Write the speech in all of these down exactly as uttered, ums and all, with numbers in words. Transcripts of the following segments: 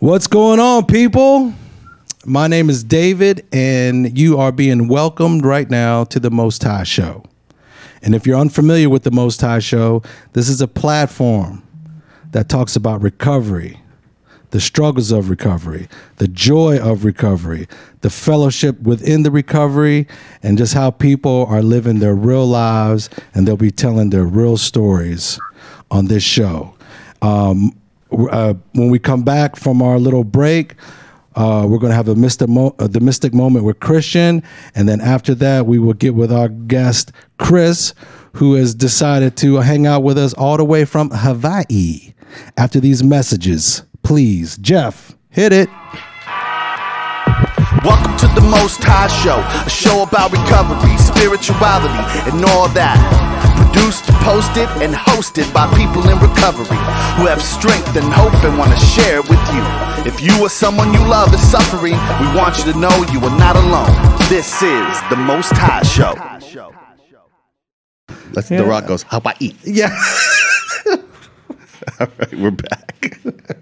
What's going on, people? My name is David, and you are being welcomed right now to the Most High Show. And if you're unfamiliar with the Most High Show, this is a platform that talks about recovery, the struggles of recovery, the joy of recovery, the fellowship within the recovery, and just how people are living their real lives, and they'll be telling their real stories on this show. Um, uh, when we come back from our little break, uh, we're going to have a mystic mo- uh, the mystic moment with Christian, and then after that, we will get with our guest, Chris, who has decided to hang out with us all the way from Hawaii. After these messages, please, Jeff, hit it. Welcome to the Most High Show, a show about recovery, spirituality, and all that. Produced, posted, and hosted by people in recovery who have strength and hope and want to share it with you. If you or someone you love is suffering, we want you to know you are not alone. This is the Most High Show. Let's, Yeah. The Rock goes, Hawaii. Yeah. All right, we're back.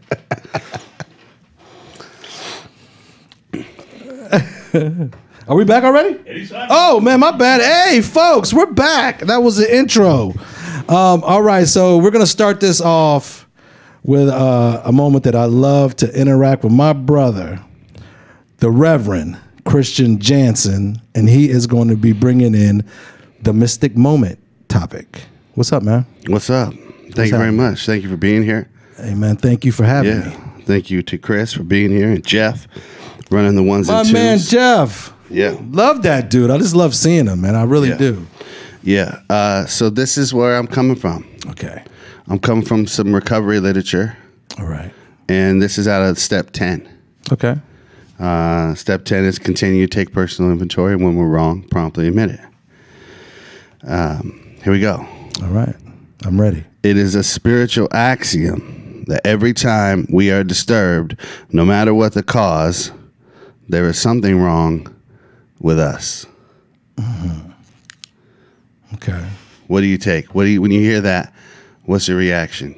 Are we back already? Oh, man, my bad. Hey, folks, we're back. That was the intro. Um, all right, so we're going to start this off with uh, a moment that I love to interact with my brother, the Reverend Christian Jansen, and he is going to be bringing in the mystic moment topic. What's up, man? What's up? Thank What's you very happening? much. Thank you for being here. Hey, man, thank you for having Yeah. me. Thank you to Chris for being here and Jeff running the ones My and twos. man, Jeff. Yeah. Love that dude. I just love seeing him, man. I really Yeah. do. Yeah. Uh, so this is where I'm coming from. Okay. I'm coming from some recovery literature, All right. and this is out of step ten. Okay. Uh, step ten is continue to take personal inventory. When we're wrong, promptly admit it. Um, here we go. All right. I'm ready. It is a spiritual axiom that every time we are disturbed, no matter what the cause, there is something wrong with us. Mm-hmm. Okay. What do you take? What do you when you hear that? What's your reaction?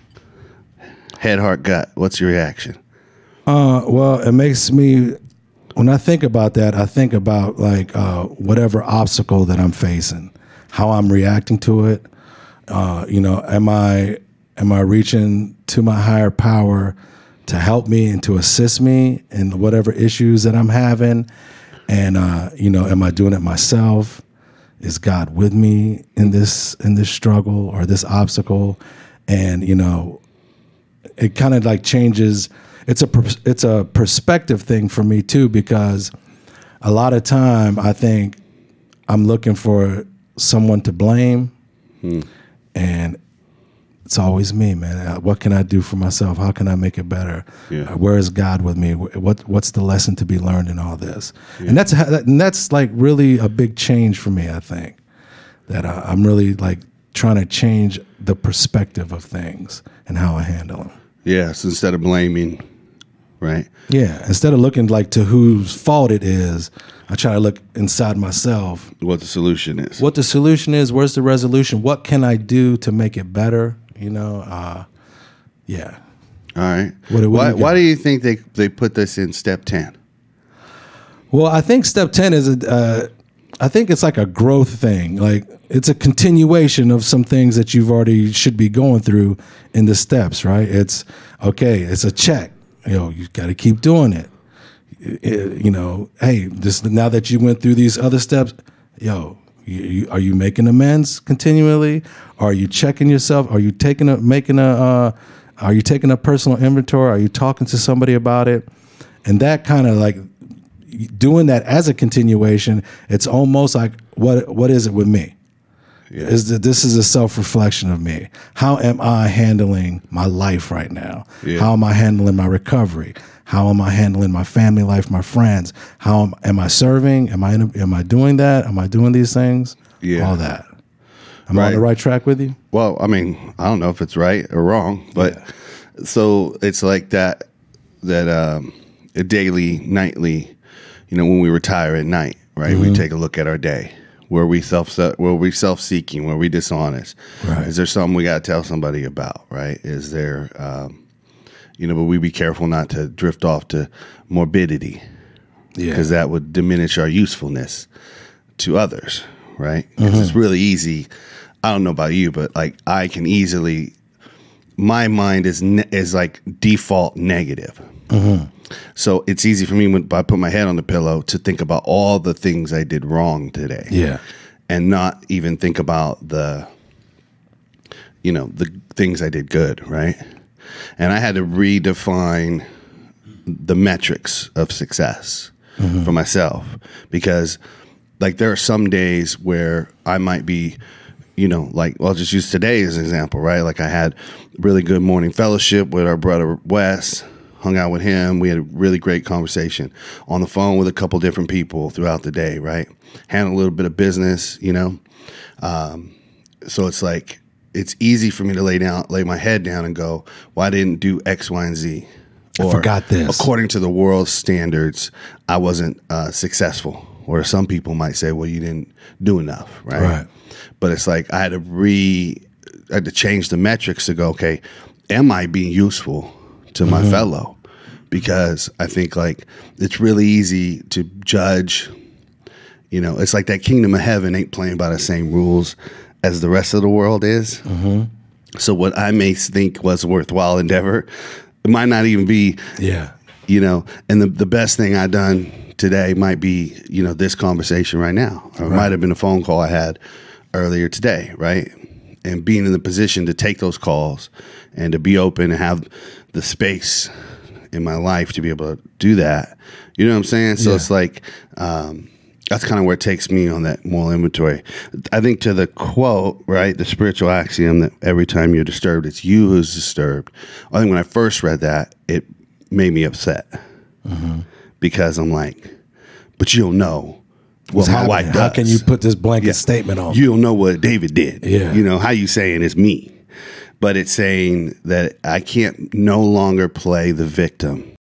Head, heart, gut. What's your reaction? Uh, well, it makes me, when I think about that, I think about like uh, whatever obstacle that I'm facing, how I'm reacting to it. Uh, you know, am I am I reaching to my higher power to help me and to assist me in whatever issues that I'm having? And uh, you know, am I doing it myself? Is God with me in this in this struggle or this obstacle? And you know, it kind of like changes. It's a pers- it's a perspective thing for me too, because a lot of time I think I'm looking for someone to blame, Hmm. and it's always me, man. What can I do for myself? How can I make it better? Yeah. Uh, Where is God with me? What what's the lesson to be learned in all this? And that's and that's like really a big change for me. I think that I, I'm really like trying to change the perspective of things and how I handle them. Yes, instead of blaming, right? Yeah, instead of looking like to whose fault it is, I try to look inside myself. What the solution is. What the solution is, where's the resolution? What can I do to make it better? You know, uh, yeah. All right. What do- what why do you why got? do you think they, they put this in step ten? Well, I think step ten is, a, uh, I think it's like a growth thing. Like it's a continuation of some things that you've already should be going through in the steps, right? It's, okay, it's a check. You know, you got to keep doing it. It- you know, hey, this now that you went through these other steps, yo, you, you, are you making amends continually? Are you checking yourself? Are you taking a making a? Uh, are you taking a personal inventory? Are you talking to somebody about it? And that kind of like doing that as a continuation. It's almost like what what is it with me? Yeah. Is that this is a self-reflection of me? How am I handling my life right now? Yeah. How am I handling my recovery? How am I handling my family life, my friends? How am, am I serving? Am I in, am I doing that? Am I doing these things? Yeah. All that. Am I on Right. the right track with you? Well, I mean, I don't know if it's right or wrong, but so it's like that that um, a daily, nightly, you know, when we retire at night, right? We take a look at our day. Were we self were we self seeking? Were we dishonest? Right. Is there something we got to tell somebody about? Right? Is there um, you know, but we be careful not to drift off to morbidity, Yeah. because that would diminish our usefulness to others, right? Because mm-hmm. it's really easy. I don't know about you, but like I can easily, my mind is ne- is like default negative. Mm-hmm. So it's easy for me when I put my head on the pillow to think about all the things I did wrong today. Yeah. And not even think about the, you know, the things I did good, right? And I had to redefine the metrics of success mm-hmm. for myself, because like there are some days where I might be, you know, like, well, I'll just use today as an example, right? Like I had really good morning fellowship with our brother Wes, hung out with him. We had a really great conversation on the phone with a couple different people throughout the day, right? Handle a little bit of business, you know? Um, so it's like, it's easy for me to lay down, lay my head down and go, well, I didn't do X, Y, and Z. Or, I forgot this. According to the world's standards, I wasn't uh, successful. Or some people might say, well, you didn't do enough, right? Right. But it's like I had to re, I had to change the metrics to go, okay, am I being useful to my mm-hmm. fellow? Because I think like it's really easy to judge, you know, it's like that kingdom of heaven ain't playing by the same rules as the rest of the world is. Mm-hmm. So what I may think was a worthwhile endeavor, it might not even be, yeah, you know, and the, the best thing I done today might be, you know, this conversation right now, or right. it might have been a phone call I had earlier today, right? And being in the position to take those calls and to be open and have the space in my life to be able to do that. You know what I'm saying? So yeah. it's like, um, that's kind of where it takes me on that moral inventory. I think to the quote, right, the spiritual axiom that every time you're disturbed, it's you who's disturbed. I think when I first read that, it made me upset mm-hmm. because I'm like, but you don't know what What's my happening? wife does. How can you put this blanket yeah. statement on? You don't know what David did. Yeah. You know, how you saying it's me. But it's saying that I can't no longer play the victim.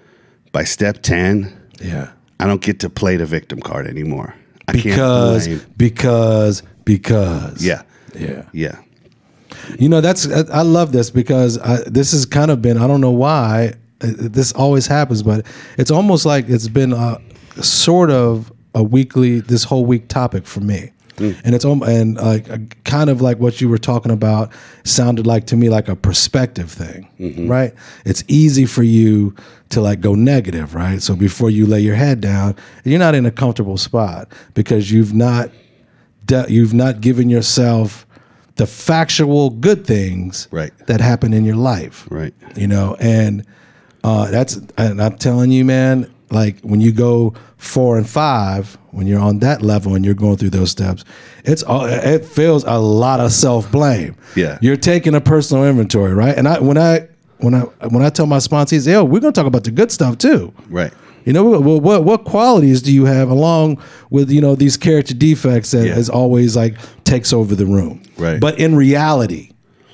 By step ten, yeah, I don't get to play the victim card anymore. I because, can't blame. because, because. Yeah. Yeah. Yeah. You know, that's, I love this because I, this has kind of been, I don't know why this always happens, but it's almost like it's been a, sort of a weekly, this whole week topic for me. Mm. And it's and like kind of like what you were talking about sounded like to me like a perspective thing, mm-hmm. right? It's easy for you to like go negative, right? So before you lay your head down, you're not in a comfortable spot because you've not de- you've not given yourself the factual good things right. that happen in your life, right? You know, and uh, that's and I'm telling you, man. Like when you go four and five, when you're on that level and you're going through those steps, it's all, it feels a lot of self blame. Yeah, you're taking a personal inventory, right? And I when I when I when I tell my sponsees, yo, we're gonna talk about the good stuff too, right? You know, what what, what qualities do you have along with you know these character defects that yeah. is always like takes over the room, right? But in reality.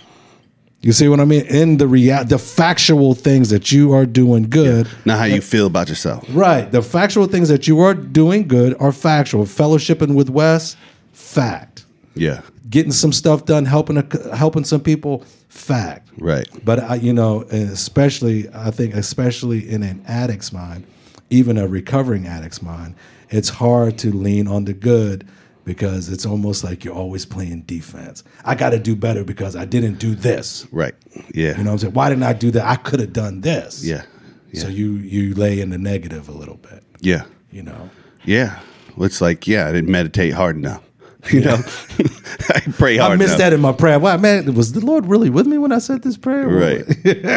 You see what I mean? In the rea- the factual things that you are doing good. Yeah. Not how you feel about yourself. Right. The factual things that you are doing good are factual. Fellowshipping with Wes, fact. Yeah. Getting some stuff done, helping a, helping some people, fact. Right. But, I, you know, especially, I think, especially in an addict's mind, even a recovering addict's mind, it's hard to lean on the good because it's almost like you're always playing defense. I got to do better because I didn't do this. Right. Yeah. You know what I'm saying? Why didn't I do that? I could have done this. Yeah. yeah. So you you lay in the negative a little bit. Yeah. You know? Yeah. Well, it's like, yeah, I didn't meditate hard enough. You know? I pray hard I missed enough. that in my prayer. Wow, man, was the Lord really with me when I said this prayer? Right.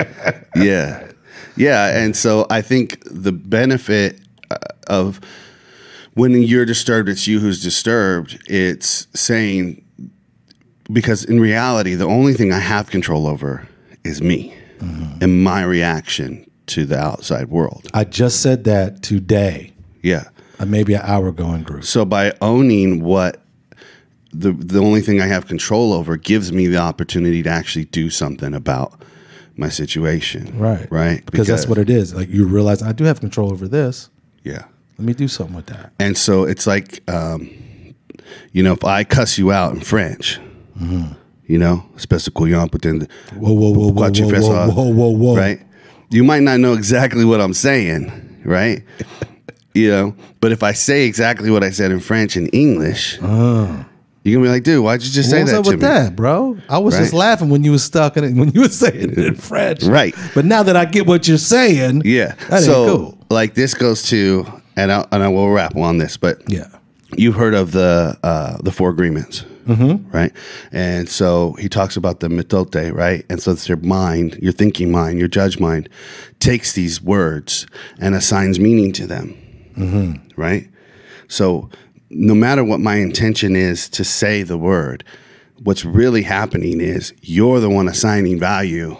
yeah. Yeah. And so I think the benefit of when you're disturbed, it's you who's disturbed. It's saying, because in reality, the only thing I have control over is me mm-hmm. and my reaction to the outside world. I just said that today. Yeah. Uh, maybe an hour ago in group. So by owning what the the only thing I have control over gives me the opportunity to actually do something about my situation. Right. Right. Because, because that's what it is. Like you realize I do have control over this. Yeah. Let me do something with that. And so it's like, um, you know, if I cuss you out in French, mm-hmm. you know, especially couillon, but then whoa, whoa, whoa, whoa, whoa, whoa, whoa, whoa, whoa, right? you might not know exactly what I'm saying, right? You know, but if I say exactly what I said in French and English, Oh. you're gonna be like, dude, why'd you just say What's that up to with me? that, bro? I was Right. just laughing when you was stuck in it, when you were saying it in French. Right. But now that I get what you're saying, Yeah. that so, ain't cool. like, this goes to, and I, and I will wrap on this, but Yeah. you've heard of the uh, the four agreements, Mm-hmm. right? And so he talks about the metote, right? And so it's your mind, your thinking mind, your judge mind, takes these words and assigns meaning to them, Mm-hmm. right? So no matter what my intention is to say the word, what's really happening is you're the one assigning value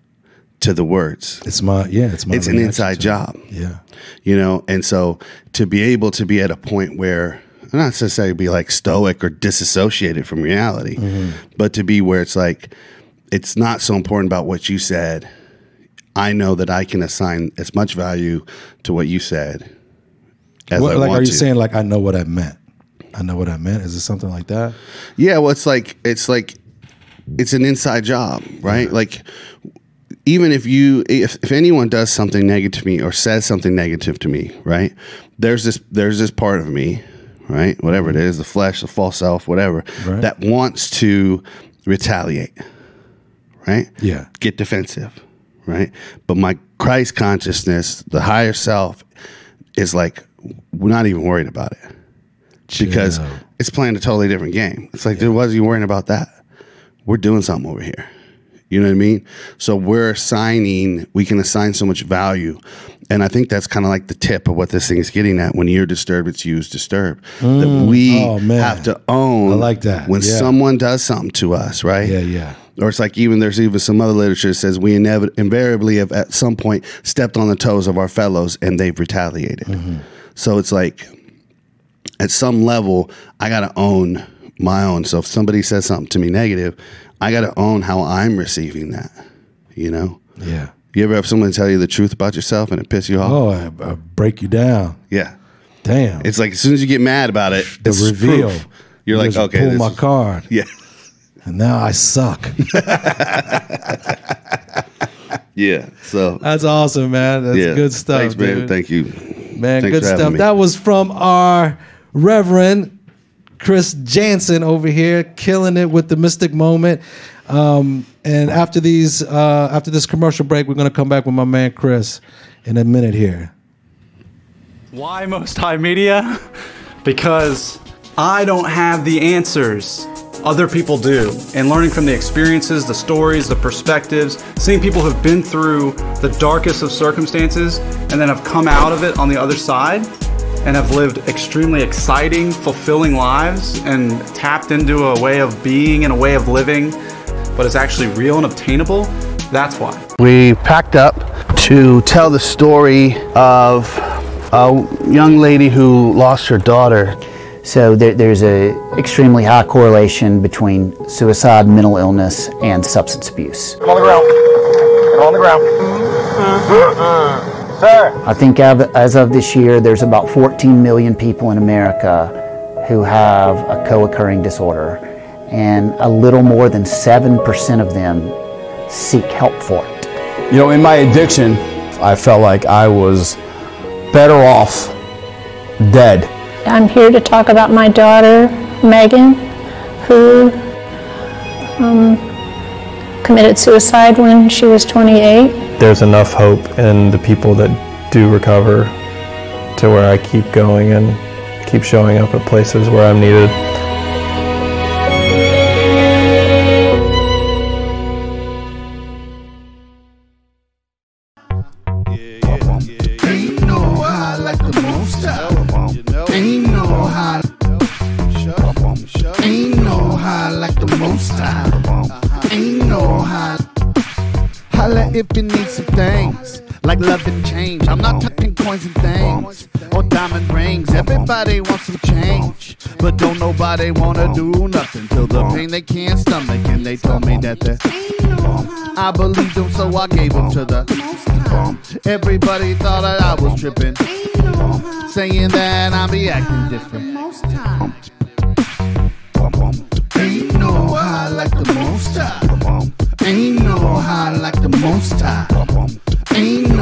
to the words. It's my, yeah, it's my It's an reaction inside to it. job. Yeah. You know, and so to be able to be at a point where, not necessarily be like stoic or disassociated from reality, Mm-hmm. but to be where it's like, it's not so important about what you said. I know that I can assign as much value to what you said as What, I like, want are you to. saying like I know what I meant? I know what I meant. Is it something like that? Yeah, well, it's like it's like it's an inside job, right? Like even if you if, if anyone does something negative to me or says something negative to me, right? There's this there's this part of me, right? Whatever it is, the flesh, the false self, whatever, Right. that wants to retaliate, right? Yeah. Get defensive, right? But my Christ consciousness, the higher self, is like, we're not even worried about it. Because Chill. it's playing a totally different game. It's like, dude, why are you worrying about that? We're doing something over here. You know what I mean? So we're assigning, we can assign so much value. And I think that's kind of like the tip of what this thing is getting at. When you're disturbed, it's you who's disturbed. that we Oh, man. have to own I like that. when Yeah. someone does something to us, right? Yeah, yeah. Or it's like even there's even some other literature that says we inev- invariably have at some point stepped on the toes of our fellows and they've retaliated. Mm-hmm. So it's like at some level, I got to own my own. So if somebody says something to me negative, I got to own how I'm receiving that, you know? Yeah. You ever have someone tell you the truth about yourself and it pisses you off? Oh, I, I break you down. Yeah. Damn. It's like as soon as you get mad about it, the it's reveal. proof. You're You like, just okay, pull this my is- card, yeah. and now I suck. Yeah. So, That's awesome, man. That's yeah. good stuff, Thanks, man. dude. Thank you. Man, Thanks good for having stuff. me. That was from our Reverend Chris Jansen over here, killing it with the mystic moment. Um, and after these, uh, after this commercial break, we're gonna come back with my man Chris in a minute here. Why Most High Media? Because I don't have the answers. Other people do. And learning from the experiences, the stories, the perspectives, seeing people who've been through the darkest of circumstances and then have come out of it on the other side and have lived extremely exciting, fulfilling lives and tapped into a way of being and a way of living, but it's actually real and obtainable, that's why. We packed up to tell the story of a young lady who lost her daughter. So there, there's a extremely high correlation between suicide, mental illness, and substance abuse. Come on the ground. Come on the ground. Sir. I think av- as of this year, there's about fourteen million people in America who have a co-occurring disorder, and a little more than seven percent of them seek help for it. You know, in my addiction, I felt like I was better off dead. I'm here to talk about my daughter, Megan, who um, committed suicide when she was twenty-eight. There's enough hope in the people that do recover to where I keep going and keep showing up at places where I'm needed. Ain't no high like the most high. Ain't no high. Ain't no high like the most high. Ain't no high. Holla if you need some things like love and change. I'm not talking coins and things or diamond rings. Everybody wants some change, but don't nobody wanna do nothing till the pain they can't stomach. And they told me that the I believed them, so I gave them to the everybody thought that I was tripping, saying that I be acting different. Ain't no high like the most high. Ain't no high like the most high. Ain't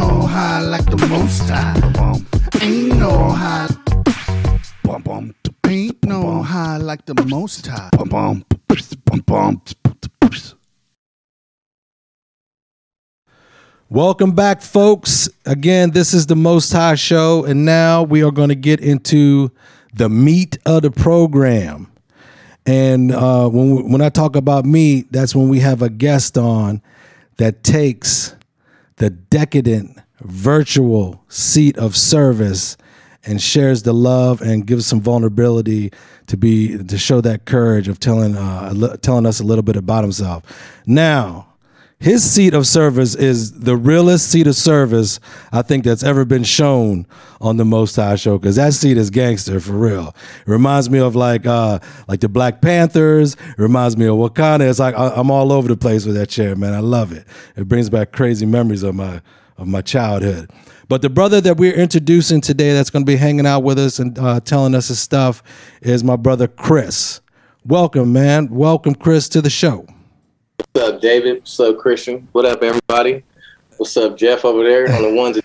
most high. Bum, ain't no high. Bum, bum, ain't no high like the most high. Bum, bum, bum, bum. Welcome back, folks. Again, this is the Most High Show, and now we are going to get into the meat of the program. And uh, when we, when I talk about meat, that's when we have a guest on that takes the decadent virtual seat of service and shares the love and gives some vulnerability to be to show that courage of telling uh, telling us a little bit about himself. Now, his seat of service is the realest seat of service I think that's ever been shown on the Most High Show, because that seat is gangster for real. It reminds me of like uh, like the Black Panthers. It reminds me of Wakanda. It's like I, I'm all over the place with that chair, man. I love it. It brings back crazy memories of my of my childhood. But the brother that we're introducing today that's going to be hanging out with us and uh, telling us his stuff is my brother Chris. Welcome, man. Welcome, Chris, to the show. What's up, David? What's up, Christian? What up, everybody? What's up, Jeff over there on the ones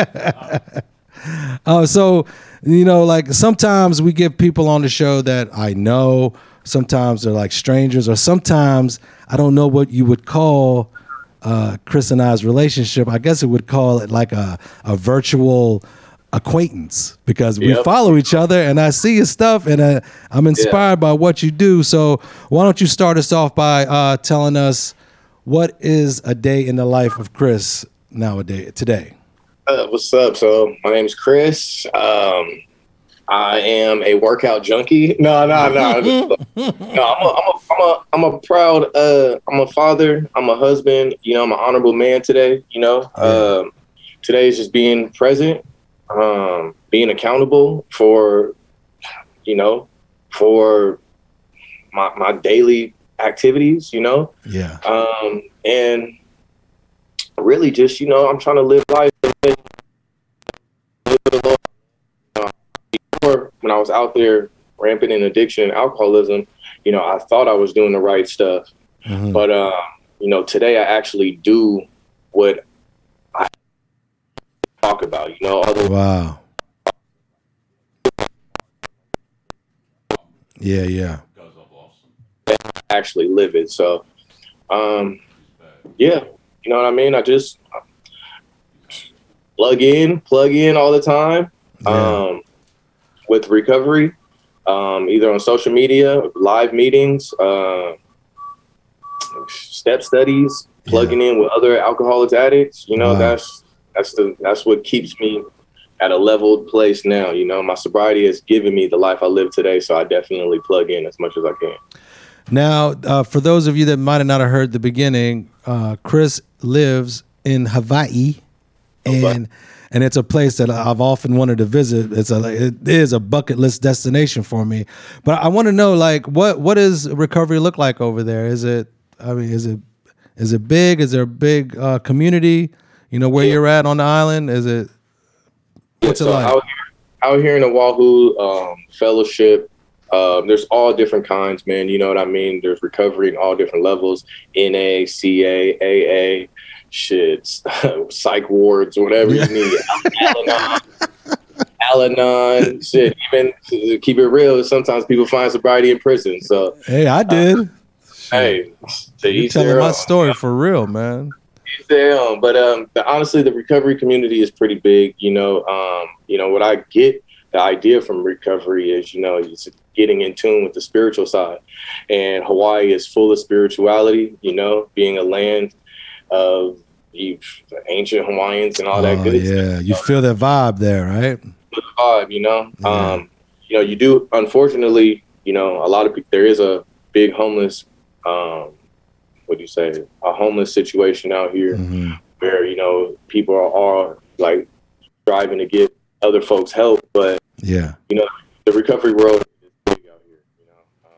and twos? uh, so, you know, like sometimes we get people on the show that I know. Sometimes they're like strangers, or sometimes I don't know what you would call uh, Chris and I's relationship. I guess it would call it like a, a virtual acquaintance, because we Yep. follow each other and I see your stuff and uh, I'm inspired by what you do. So why don't you start us off by uh, telling us what is a day in the life of Chris nowadays, today? Uh, what's up? So my name is Chris. Um, I am a workout junkie. No, no, no. no, I'm a, I'm a, I'm a, I'm a proud, uh, I'm a father. I'm a husband. You know, I'm an honorable man today. You know, Yeah. um, today is just being present. Um, being accountable for, you know, for my my daily activities, you know, Yeah. um, and really just, you know, I'm trying to live life. Before, when I was out there rampant in addiction and alcoholism, you know, I thought I was doing the right stuff, Mhm. but um, you know, today I actually do what I talk about, you know, other Wow. Yeah, yeah. actually live it. So, um, yeah, you know what I mean? I just plug in, plug in all the time, Yeah. um, with recovery, um, either on social media, live meetings, uh, step studies, plugging in with other alcoholics, addicts, you know, Wow. that's, that's the, that's what keeps me at a leveled place now. You know, my sobriety has given me the life I live today. So I definitely plug in as much as I can. Now, uh, for those of you that might have not have heard the beginning, uh, Chris lives in Hawaii, and and it's a place that I've often wanted to visit. It's a it is a bucket list destination for me. But I want to know, like, what what does recovery look like over there? Is it, I mean, is it is it big? Is there a big uh, community? You know, where you're at on the island? Is it what's so it like? Out here, out here in Oahu, um, fellowship. Um, there's all different kinds, man. You know what I mean? There's recovery in all different levels. N A, C A, A A, shit, psych wards, whatever you need. Al-Anon, Al-Anon, shit. Even to keep it real, sometimes people find sobriety in prison. So, Hey, I did. Uh, hey, to You're each telling their my own. story for real, man. Each their own. But um, the, honestly, the recovery community is pretty big. You know, um, you know what I get. The idea from recovery is, you know, it's getting in tune with the spiritual side. And Hawaii is full of spirituality, you know, being a land of the ancient Hawaiians and all that Oh, good yeah, stuff. you feel that vibe there, right? The vibe, you know. Yeah. Um, you know, you do, unfortunately, you know, a lot of people, there is a big homeless, um, what do you say, a homeless situation out here Mm-hmm. where, you know, people are, are like striving to get other folks help, but Yeah. you know, the recovery world is big out here, you know.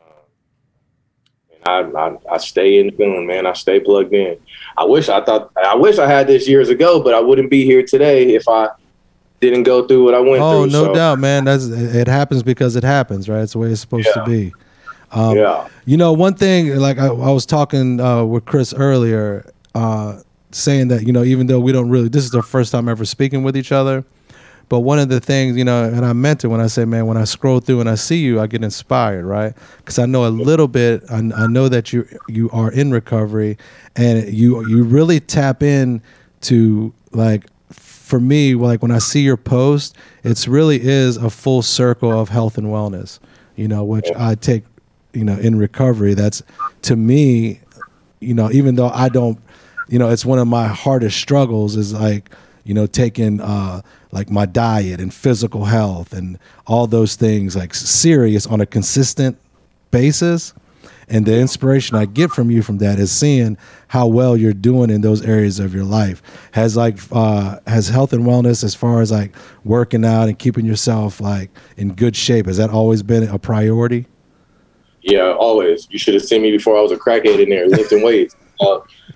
Um, and I, I, I stay in tune, man. I stay plugged in. I wish I thought, I wish I had this years ago, but I wouldn't be here today if I didn't go through what I went Oh, through. no so, doubt, man. That's it happens because it happens, right? It's the way it's supposed Yeah. to be. Um, yeah. You know, one thing, like I, I was talking uh, with Chris earlier, uh, saying that, you know, even though we don't really, this is the first time ever speaking with each other, but one of the things, you know, and I meant it when I say, man, when I scroll through and I see you, I get inspired, right? Because I know a little bit, I, I know that you you are in recovery, and you you really tap in to, like, for me, like when I see your post, it's really is a full circle of health and wellness, you know, which I take, you know, in recovery. That's, to me, you know, even though I don't, you know, it's one of my hardest struggles is like, you know, taking uh, like my diet and physical health and all those things like serious on a consistent basis. And the inspiration I get from you from that is seeing how well you're doing in those areas of your life. Has like uh, has health and wellness, as far as like working out and keeping yourself like in good shape, has that always been a priority? Yeah, always. You should have seen me before I was a crackhead in there lifting weights. Uh,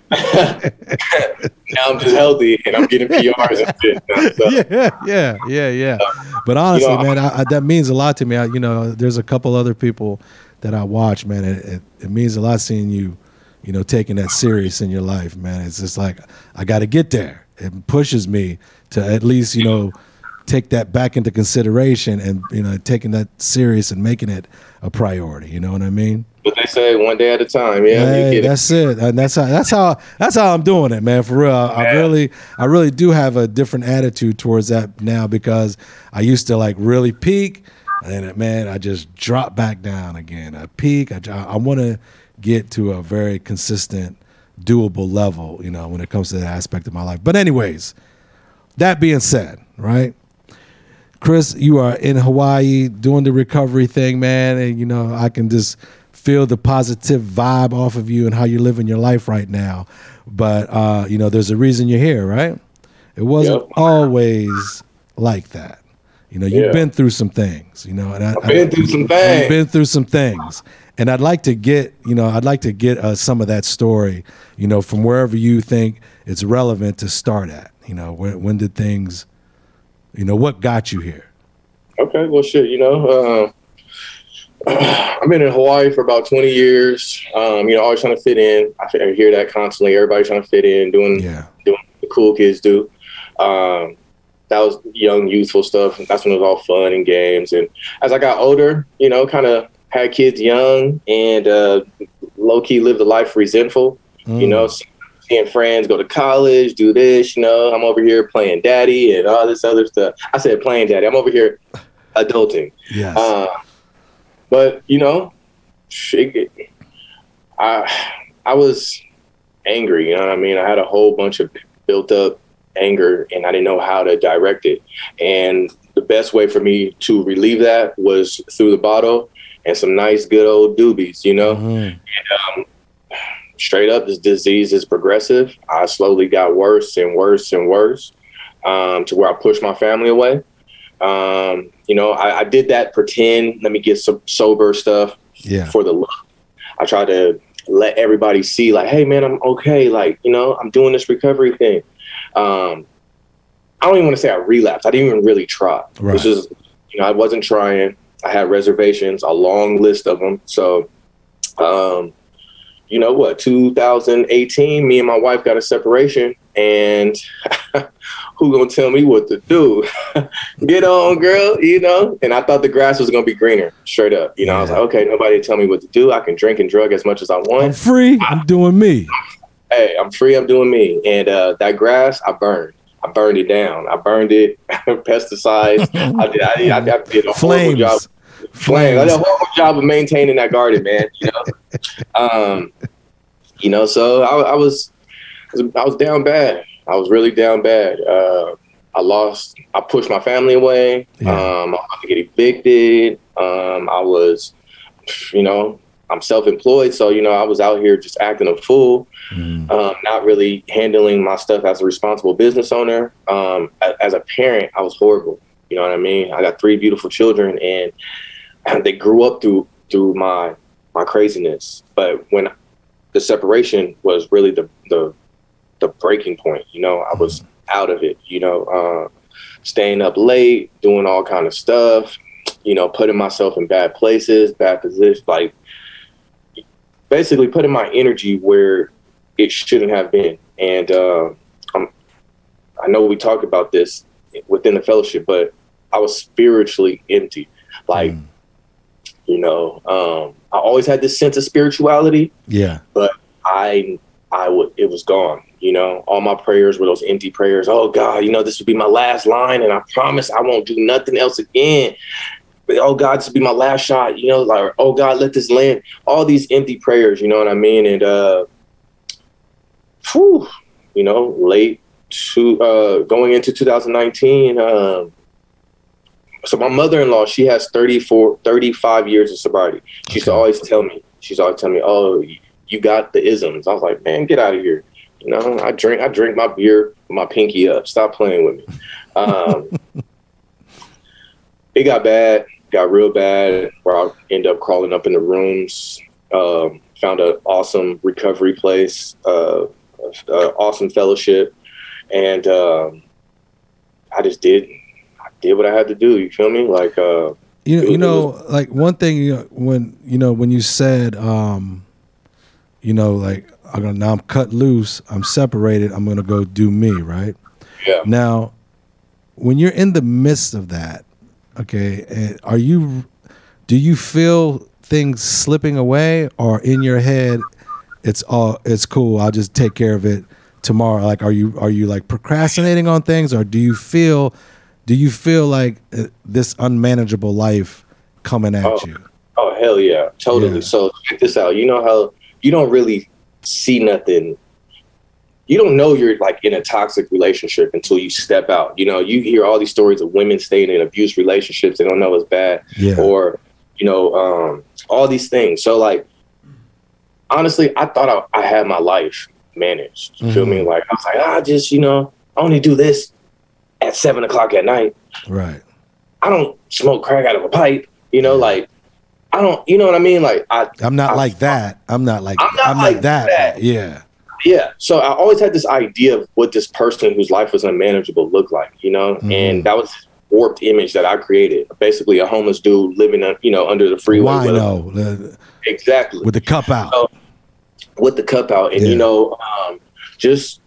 now I'm just healthy and I'm getting P Rs and shit. Now, so. Yeah, yeah, yeah, yeah. But honestly, you know, man, I, I, that means a lot to me. I, you know, there's a couple other people that I watch, man. It, it, it means a lot seeing you, you know, taking that serious in your life, man. It's just like, I got to get there. It pushes me to at least, you know, take that back into consideration and, you know, taking that serious and making it a priority. You know what I mean? But they say one day at a time. Yeah, hey, you get that's it. it. And that's how that's how that's how I'm doing it, man. For real, I, I really, I really do have a different attitude towards that now, because I used to like really peak, and then, man, I just drop back down again. I peak. I I want to get to a very consistent, doable level, you know, when it comes to that aspect of my life. But anyways, that being said, right, Chris, you are in Hawaii doing the recovery thing, man, and you know I can just feel the positive vibe off of you and how you're living your life right now. But, uh, you know, there's a reason you're here, right? It wasn't yep. always like that. You know, you've yeah. been through some things, you know. And I, I've been I, through some things. You've been through some things. And I'd like to get, you know, I'd like to get uh, some of that story, you know, from wherever you think it's relevant to start at. You know, when, when did things, you know, what got you here? Okay, well, shit, you know, uh, I've been in Hawaii for about twenty years. Um, you know, always trying to fit in. I hear that constantly. Everybody trying to fit in, doing yeah. doing what the cool kids do. Um, that was young, youthful stuff. That's when it was all fun and games. And as I got older, you know, kind of had kids young and uh, low key lived a life resentful. Mm. You know, seeing friends go to college, do this. You know, I'm over here playing daddy and all this other stuff. I said playing daddy. I'm over here adulting. Yes. Uh, But, you know, I I was angry, you know what I mean? I had a whole bunch of built up anger and I didn't know how to direct it. And the best way for me to relieve that was through the bottle and some nice, good old doobies, you know? Mm-hmm. And, um, straight up, this disease is progressive. I slowly got worse and worse and worse um, to where I pushed my family away. Um, you know, I, I did that pretend, let me get some sober stuff yeah. for the look. I tried to let everybody see like, hey man, I'm okay. Like, you know, I'm doing this recovery thing. Um, I don't even want to say I relapsed. I didn't even really try. Right. This is, you know, I wasn't trying. I had reservations, a long list of them. So, um, you know what, two thousand eighteen, me and my wife got a separation and who gonna tell me what to do? Get on, girl, you know? And I thought the grass was gonna be greener, straight up. You know, yeah. I was like, okay, nobody tell me what to do. I can drink and drug as much as I want. I'm free, I'm doing me. Hey, I'm free, I'm doing me. And uh, that grass, I burned. I burned it down. I burned it, pesticides. I did, I, did, I did a Flames. horrible job. Flames. I did a horrible job of maintaining that garden, man, you know? um, you know, so I, I was, I was down bad. I was really down bad. Uh, I lost, I pushed my family away. Yeah. Um, I was about to get evicted. Um, I was, you know, I'm self-employed. So, you know, I was out here just acting a fool, mm. um, not really handling my stuff as a responsible business owner. Um, as a parent, I was horrible. You know what I mean? I got three beautiful children and, and they grew up through, through my, my craziness. But when the separation was really the, the, the breaking point, you know, I was out of it, you know, uh, staying up late, doing all kind of stuff, you know, putting myself in bad places, bad positions, like basically putting my energy where it shouldn't have been, And uh, I'm, I know we talked about this within the fellowship, but I was spiritually empty. Like, mm. you know, um, I always had this sense of spirituality. Yeah. But I, I would, it was gone. You know, all my prayers were those empty prayers. Oh God, you know, this would be my last line, and I promise I won't do nothing else again. But, oh God, this would be my last shot. You know, like, oh God, let this land. All these empty prayers. You know what I mean? And, uh, whew, you know, late to uh, going into two thousand nineteen. Um, so my mother-in-law, she has thirty-four, thirty-five years of sobriety. She used to always tell me, she's always telling me, oh, you got the isms. I was like, man, get out of here. You know, I drink, I drink my beer with my pinky up. Stop playing with me. Um, it got bad, got real bad, where I ended up crawling up in the rooms. Um, found an awesome recovery place, uh, uh, awesome fellowship, and um, I just did, I did what I had to do. You feel me? Like, uh, you know, it, you know, was, like one thing you know, when you know when you said, um, you know, like. I'm gonna, now I'm cut loose. I'm separated. I'm going to go do me, right? Yeah. Now, when you're in the midst of that, okay, are you, do you feel things slipping away, or in your head, it's all, it's cool, I'll just take care of it tomorrow? Like, are you, are you like procrastinating on things, or do you feel, do you feel like this unmanageable life coming at oh, you? Oh, hell yeah. Totally. Yeah. So check this out. You know how you don't really see nothing. You don't know you're like in a toxic relationship until you step out. You know, you hear all these stories of women staying in abuse relationships. They don't know it's bad. Yeah. Or, you know, um, all these things. So like, honestly, I thought I, I had my life managed. You mm-hmm. feel me? Like, I was like, I just, you know, I only do this at seven o'clock at night. Right. I don't smoke crack out of a pipe, you know, yeah. like, I don't, you know what I mean? Like, I, I'm not I, like that. I'm not like, I'm not, I'm like like that. that. Yeah. Yeah. So I always had this idea of what this person whose life was unmanageable looked like, you know, mm-hmm. and that was this warped image that I created. Basically a homeless dude living, you know, under the freeway. Why no? Exactly. With the cup out. So, with the cup out. And, yeah. you know, um, just,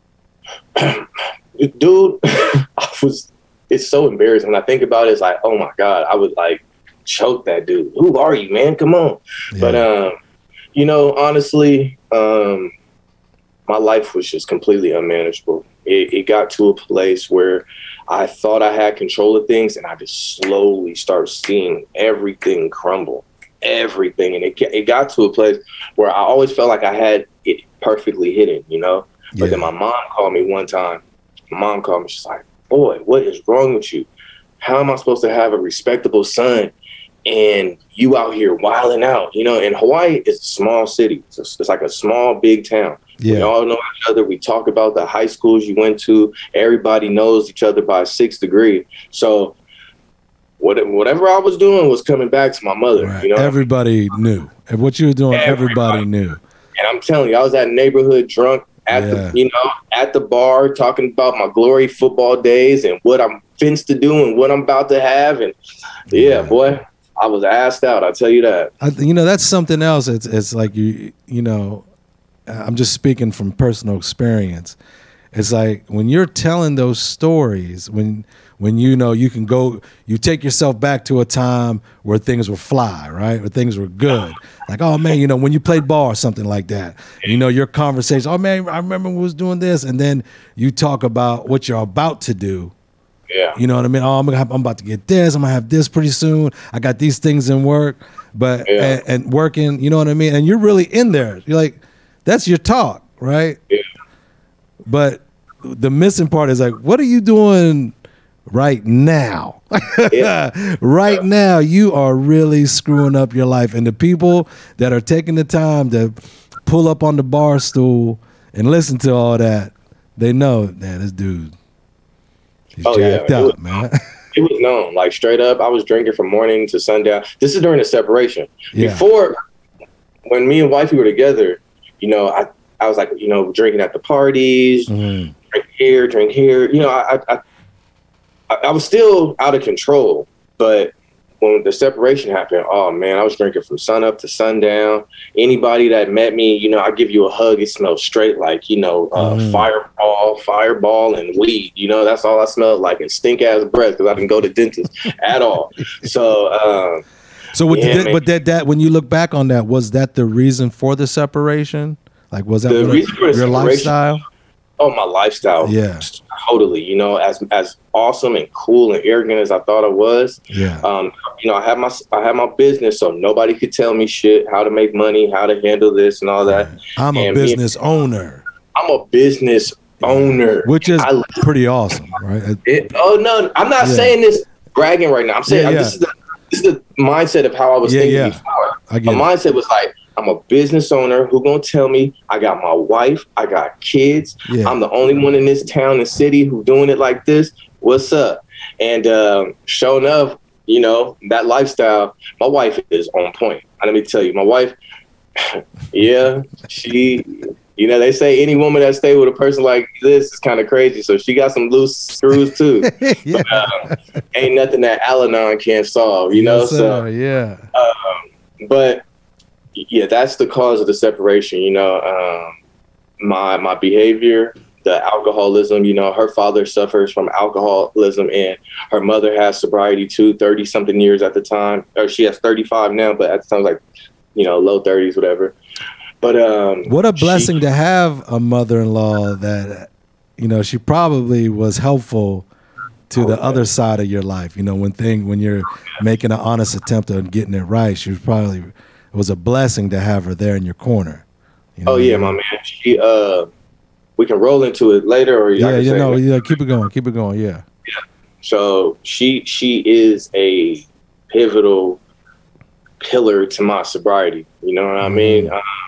dude, I was, it's so embarrassing. When I think about it, it's like, oh my God, I would like, choke that dude. Who are you, man? Come on. Yeah. But um you know, honestly, um my life was just completely unmanageable. It, it got to a place where I thought I had control of things, and I just slowly started seeing everything crumble, everything. And it it got to a place where I always felt like I had it perfectly hidden, you know. Yeah. But then my mom called me one time. My mom called me. She's like, "Boy, what is wrong with you? How am I supposed to have a respectable son and you out here wilding out?" You know, and Hawaii is a small city. It's, a, it's like a small, big town. Yeah. We all know each other. We talk about the high schools you went to. Everybody knows each other by sixth degree. So what, whatever I was doing was coming back to my mother. Right. You know, everybody knew. And what you were doing, everybody, everybody knew. And I'm telling you, I was at neighborhood drunk at yeah. the, you know, at the bar talking about my glory football days and what I'm fenced to do and what I'm about to have. And yeah, yeah. boy, I was asked out. I'll tell you that. I, you know, that's something else. It's it's like you you know, I'm just speaking from personal experience. It's like when you're telling those stories, when when you know you can go, you take yourself back to a time where things were fly, right? Where things were good. Like, oh man, you know, when you played ball or something like that, you know, your conversation, oh man, I remember we was doing this. And then you talk about what you're about to do. Yeah. You know what I mean? Oh, I'm, gonna have, I'm about to get this. I'm gonna have this pretty soon. I got these things in work, but yeah. and, and working, you know what I mean? And you're really in there. You're like, that's your talk, right? Yeah. But the missing part is like, what are you doing right now? Yeah. Right yeah. now, you are really screwing up your life. And the people that are taking the time to pull up on the bar stool and listen to all that, they know, man, this dude, he's oh, jacked yeah. up, it was, man. It was known, like straight up. I was drinking from morning to sundown. This is during the separation. Yeah. Before, when me and wifey were together, you know, I, I was like, you know, drinking at the parties, mm. drink here, drink here. You know, I, I I was still out of control, but when the separation happened, oh man, I was drinking from sun up to sundown. Anybody that met me, you know, I give you a hug. It smells straight like, you know, uh, mm. fireball, fireball and weed. You know, that's all I smelled like, and stink ass breath because I didn't go to dentist at all. So, um, so what yeah, did that, but that, that, when you look back on that, was that the reason for the separation? Like, was that the what, reason for the your lifestyle? Oh, my lifestyle. Yeah. Totally. You know, as as awesome and cool and arrogant as I thought I was. Yeah. Um, you know, I had my I had my business, so nobody could tell me shit, how to make money, how to handle this and all that. I'm a and business me, owner. I'm a business owner. Which is I, pretty awesome, right? It, oh no, I'm not yeah. saying this bragging right now. I'm saying yeah, yeah. this is the this is the mindset of how I was yeah, thinking yeah. before. I get my it. mindset was like, I'm a business owner who gonna tell me I got my wife, I got kids. Yeah. I'm the only one in this town and city who doing it like this. What's up? And um, sure enough, you know, that lifestyle, my wife is on point. And let me tell you, my wife, yeah, she, you know, they say any woman that stay with a person like this is kind of crazy. So she got some loose screws too. yeah. But, um, ain't nothing that Al-Anon can't solve, you know? Yes, so yeah. Um, but yeah, that's the cause of the separation, you know, um, my, my behavior, the alcoholism, you know, her father suffers from alcoholism and her mother has sobriety too, thirty something years at the time, or she has thirty-five now, but at the time, like, you know, low thirties, whatever. But um, what a blessing she, to have a mother-in-law that, you know, she probably was helpful to oh, the man. other side of your life. You know, when thing when you're making an honest attempt at getting it right, she was probably, it was a blessing to have her there in your corner. You know oh yeah, I mean? my man. She uh, we can roll into it later, or yeah, you know, yeah, keep it going, keep it going, yeah. Yeah. So she she is a pivotal pillar to my sobriety. You know what I mean?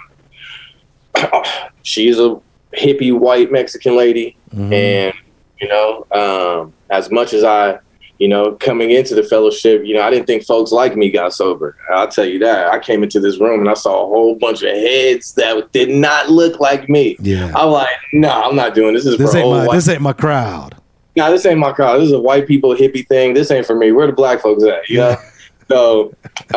Mm-hmm. Um, she's a hippie white Mexican lady, mm-hmm. and you know, um, as much as I, you know, coming into the fellowship, you know, I didn't think folks like me got sober. I'll tell you that. I came into this room and I saw a whole bunch of heads that did not look like me. Yeah, I'm like, no, nah, I'm not doing this. This is this for ain't old my white this ain't my crowd. No, nah, this ain't my crowd. This is a white people hippie thing. This ain't for me. Where the black folks at? You know? So,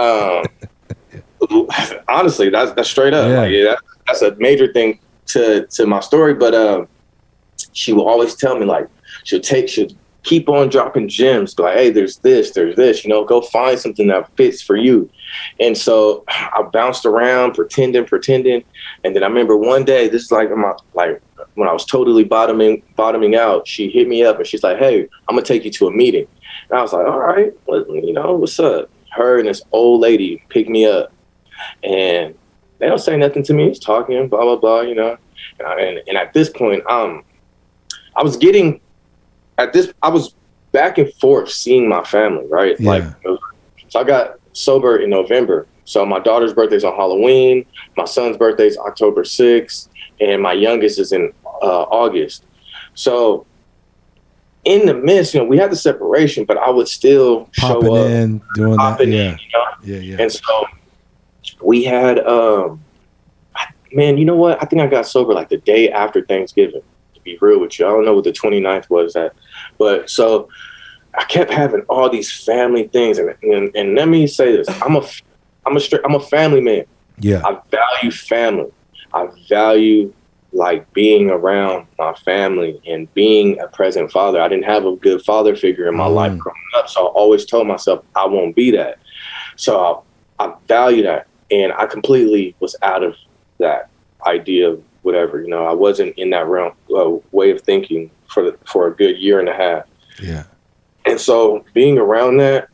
um, honestly, that's that's straight up. Yeah. Like, yeah, that, that's a major thing to to my story. But um, she will always tell me, like, she'll take, she'll keep on dropping gems. Be like, hey, there's this, there's this. You know, go find something that fits for you. And so I bounced around, pretending, pretending, and then I remember one day, this is like my like when I was totally bottoming bottoming out. She hit me up and she's like, hey, I'm gonna take you to a meeting. And I was like, all right, what, you know, what's up? Her and this old lady picked me up, and they don't say nothing to me. It's talking, blah blah blah, you know. And, I, and and at this point, um, I was getting at this. I was back and forth seeing my family, right? Yeah. Like, so I got sober in November. So my daughter's birthday's on Halloween. My son's birthday's October sixth, and my youngest is in uh, August. So in the midst, you know, we had the separation, but I would still popping show up, in, doing popping that, yeah, in, you know? yeah, yeah. And so we had, um, man, you know what? I think I got sober like the day after Thanksgiving. To be real with you, I don't know what the twenty-ninth was at, but so I kept having all these family things, and and, and let me say this: I'm a, I'm a, I'm a family man. Yeah, I value family. I value like being around my family and being a present father. I didn't have a good father figure in my mm. life growing up, so I always told myself I won't be that. So I, I value that, and I completely was out of that idea of whatever. You know, I wasn't in that realm uh, way of thinking for the, for a good year and a half. Yeah, and so being around that,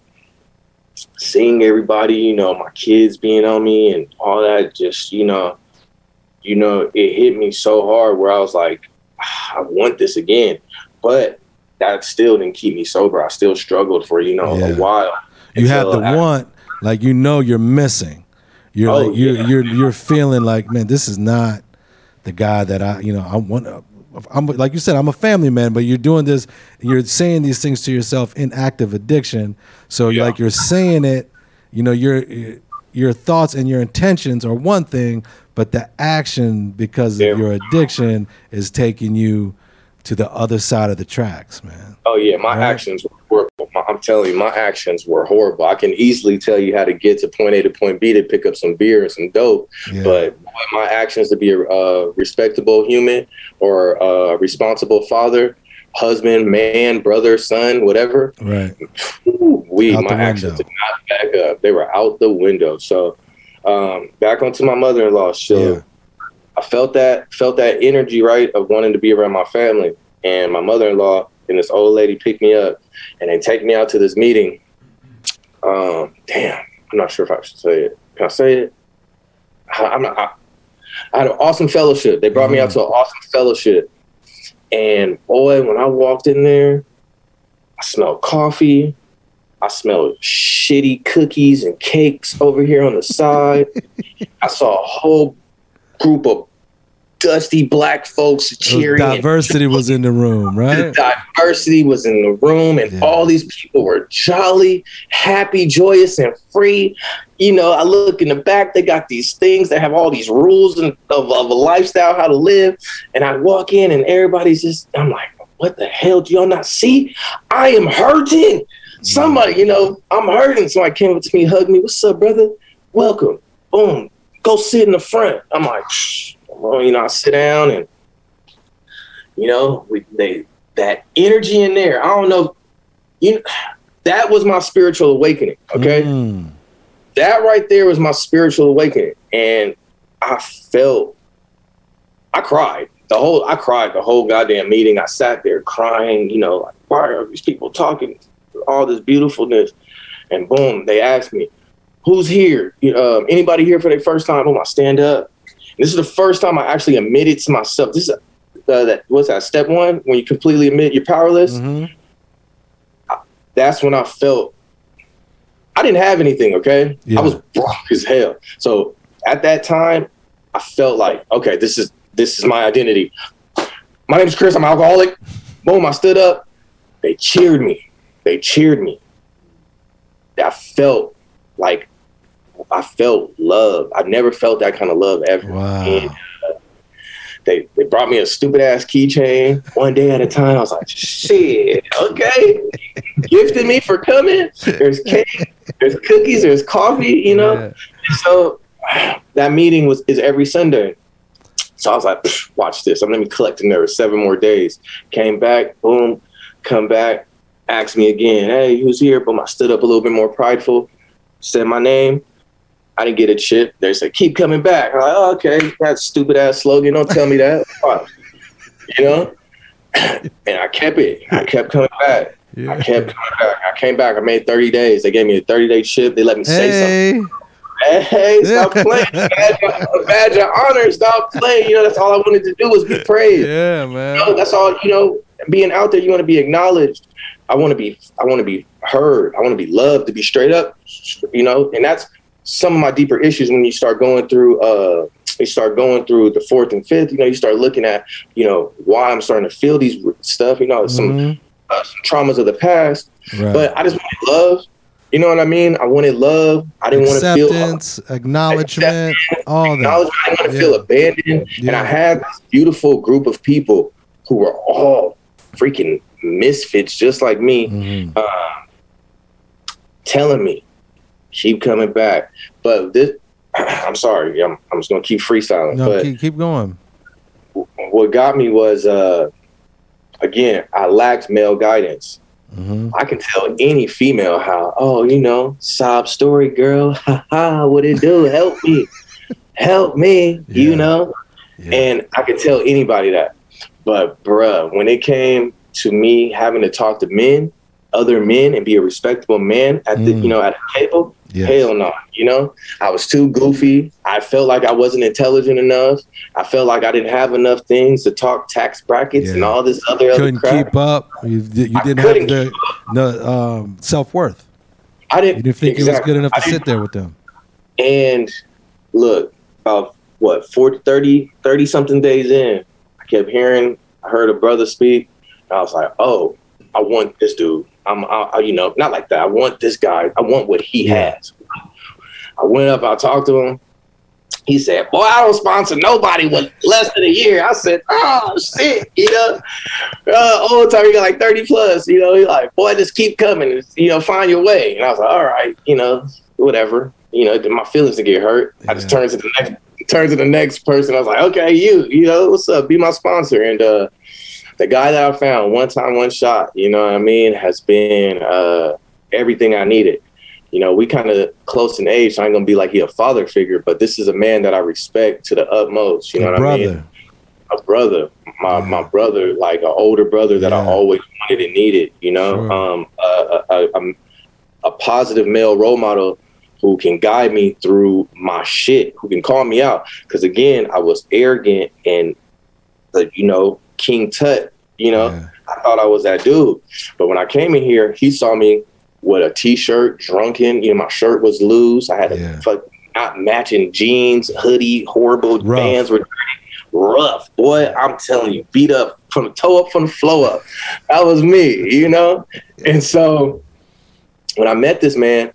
seeing everybody, you know, my kids being on me and all that, just you know. You know, it hit me so hard where I was like, I want this again. But that still didn't keep me sober. I still struggled for, you know, yeah. a while. You had the I, want, like, you know, you're missing. You're oh, like, you're, yeah. you're, you're feeling like, man, this is not the guy that I, you know, I want to, I'm like you said, I'm a family man, but you're doing this, you're saying these things to yourself in active addiction. So yeah. like you're saying it, you know, your, your thoughts and your intentions are one thing, but the action, because yeah. of your addiction, is taking you to the other side of the tracks, man. Oh yeah, my right? actions were horrible. my, I'm telling you, my actions were horrible. I can easily tell you how to get to point A to point B to pick up some beer and some dope. Yeah. But my actions to be a uh, respectable human or a responsible father, husband, man, brother, son, whatever. Right. We, my actions did not back up. They were out the window. So um, back onto my mother-in-law. So yeah. I felt that, felt that energy, right, of wanting to be around my family. And my mother-in-law and this old lady picked me up and they take me out to this meeting. Um, damn, I'm not sure if I should say it. Can I say it? I, I'm not, I, I had an awesome fellowship. They brought mm-hmm. me out to an awesome fellowship. And boy, when I walked in there, I smelled coffee. I smelled shitty cookies and cakes over here on the side. I saw a whole group of dusty black folks cheering. The diversity was in the room, right? The diversity was in the room, and yeah. all these people were jolly, happy, joyous, and free. You know, I look in the back, they got these things that have all these rules and, of, of a lifestyle, how to live. And I walk in and everybody's just, I'm like, what the hell do y'all not see? I am hurting. Somebody, you know, I'm hurting. Somebody came up to me, hugged me. What's up, brother? Welcome. Boom. Go sit in the front. I'm like, shh. Well, you know, I sit down and, you know, we, they, that energy in there, I don't know, you know, that was my spiritual awakening. Okay. Mm. That right there was my spiritual awakening. And I felt, I cried the whole, I cried the whole goddamn meeting. I sat there crying, you know, like, why are these people talking all this beautifulness? And boom, they asked me, who's here? Um, anybody here for their first time? Boom, I stand up. This is the first time I actually admitted to myself. This is uh, that what's that step one when you completely admit you're powerless. Mm-hmm. I, that's when I felt I didn't have anything. Okay, yeah. I was broke as hell. So at that time, I felt like, okay, this is this is my identity. My name is Chris. I'm an alcoholic. Boom! I stood up. They cheered me. They cheered me. I felt like. I felt love. I never felt that kind of love ever. Wow. And, uh, they they brought me a stupid ass keychain one day at a time. I was like, shit, okay. Gifted me for coming. There's cake, there's cookies, there's coffee, you know? Yeah. So that meeting was is every Sunday. So I was like, watch this. I'm gonna be collecting there for seven more days. Came back, boom, come back, asked me again, hey, who's here? Boom, I stood up a little bit more prideful, said my name. I didn't get it shit. They said, keep coming back. I'm like, oh, okay, that stupid ass slogan. Don't tell me that. You know? And I kept it. I kept coming back. Yeah. I kept coming back. I came back. I made thirty days. They gave me a thirty day shift. They let me say hey. something. Hey, hey, stop playing. Badge, badge of honor. Stop playing. You know, that's all I wanted to do was be praised. Yeah, man. You know, that's all, you know, being out there, you want to be acknowledged. I want to be, I want to be heard. I want to be loved, to be straight up, you know, and that's some of my deeper issues when you start going through, uh, you start going through the fourth and fifth, you know, you start looking at, you know, why I'm starting to feel these stuff, you know, some, mm-hmm. uh, some traumas of the past, right. But I just wanted love. You know what I mean? I wanted love. I didn't want to feel acceptance, acknowledgement, all that. I didn't want to yeah. feel abandoned. Yeah. And I had this beautiful group of people who were all freaking misfits, just like me, mm-hmm. uh, telling me, keep coming back. But this, I'm sorry, I'm, I'm just gonna keep freestyling. No, but keep, keep going. What got me was, uh, again, I lacked male guidance. Mm-hmm. I can tell any female how, oh, you know, sob story, girl. Ha ha, what it do? Help me. Help me, yeah. you know? Yeah. And I could tell anybody that. But, bruh, when it came to me having to talk to men, other men, and be a respectable man at the, mm. you know, at a table, yes. hell no. You know, I was too goofy. I felt like I wasn't intelligent enough. I felt like I didn't have enough things to talk tax brackets yeah. and all this other couldn't other crap. keep up. You, you didn't have the no, um, self-worth. I didn't. You didn't think exactly. it was good enough to sit there with them. And look, about what, forty, thirty, thirty something days in, I kept hearing, I heard a brother speak, and I was like, oh, I want this dude. I'm, I, I, you know, not like that. I want this guy. I want what he yeah. has. I went up, I talked to him, He said, boy, I don't sponsor nobody with less than a year. I said, oh, shit, you know. Uh, old time, he got like thirty plus, you know. He like, boy, just keep coming, you know, find your way. And I was like, all right, you know, whatever. You know, my feelings to get hurt. Yeah. I just turned to the next turned to the next person. I was like, okay, you, you know, what's up? Be my sponsor. And uh, the guy that I found, one time, one shot, you know what I mean, has been uh, everything I needed. You know, we kind of close in age, so I ain't gonna be like he a father figure, but this is a man that I respect to the utmost. You know what brother. I mean? A brother, my yeah. my brother, like an older brother that yeah. I always wanted and needed. You know, sure. um, a, a, a, a positive male role model who can guide me through my shit, who can call me out. Because again, I was arrogant and, the, you know, King Tut. You know, yeah. I thought I was that dude, but when I came in here, he saw me with a t-shirt, drunken, you know, my shirt was loose. I had yeah. a fuck, not matching jeans, hoodie, horrible rough. Bands were rough. Boy, I'm telling you, beat up from the toe up, from the floor up. That was me, you know? And so when I met this man,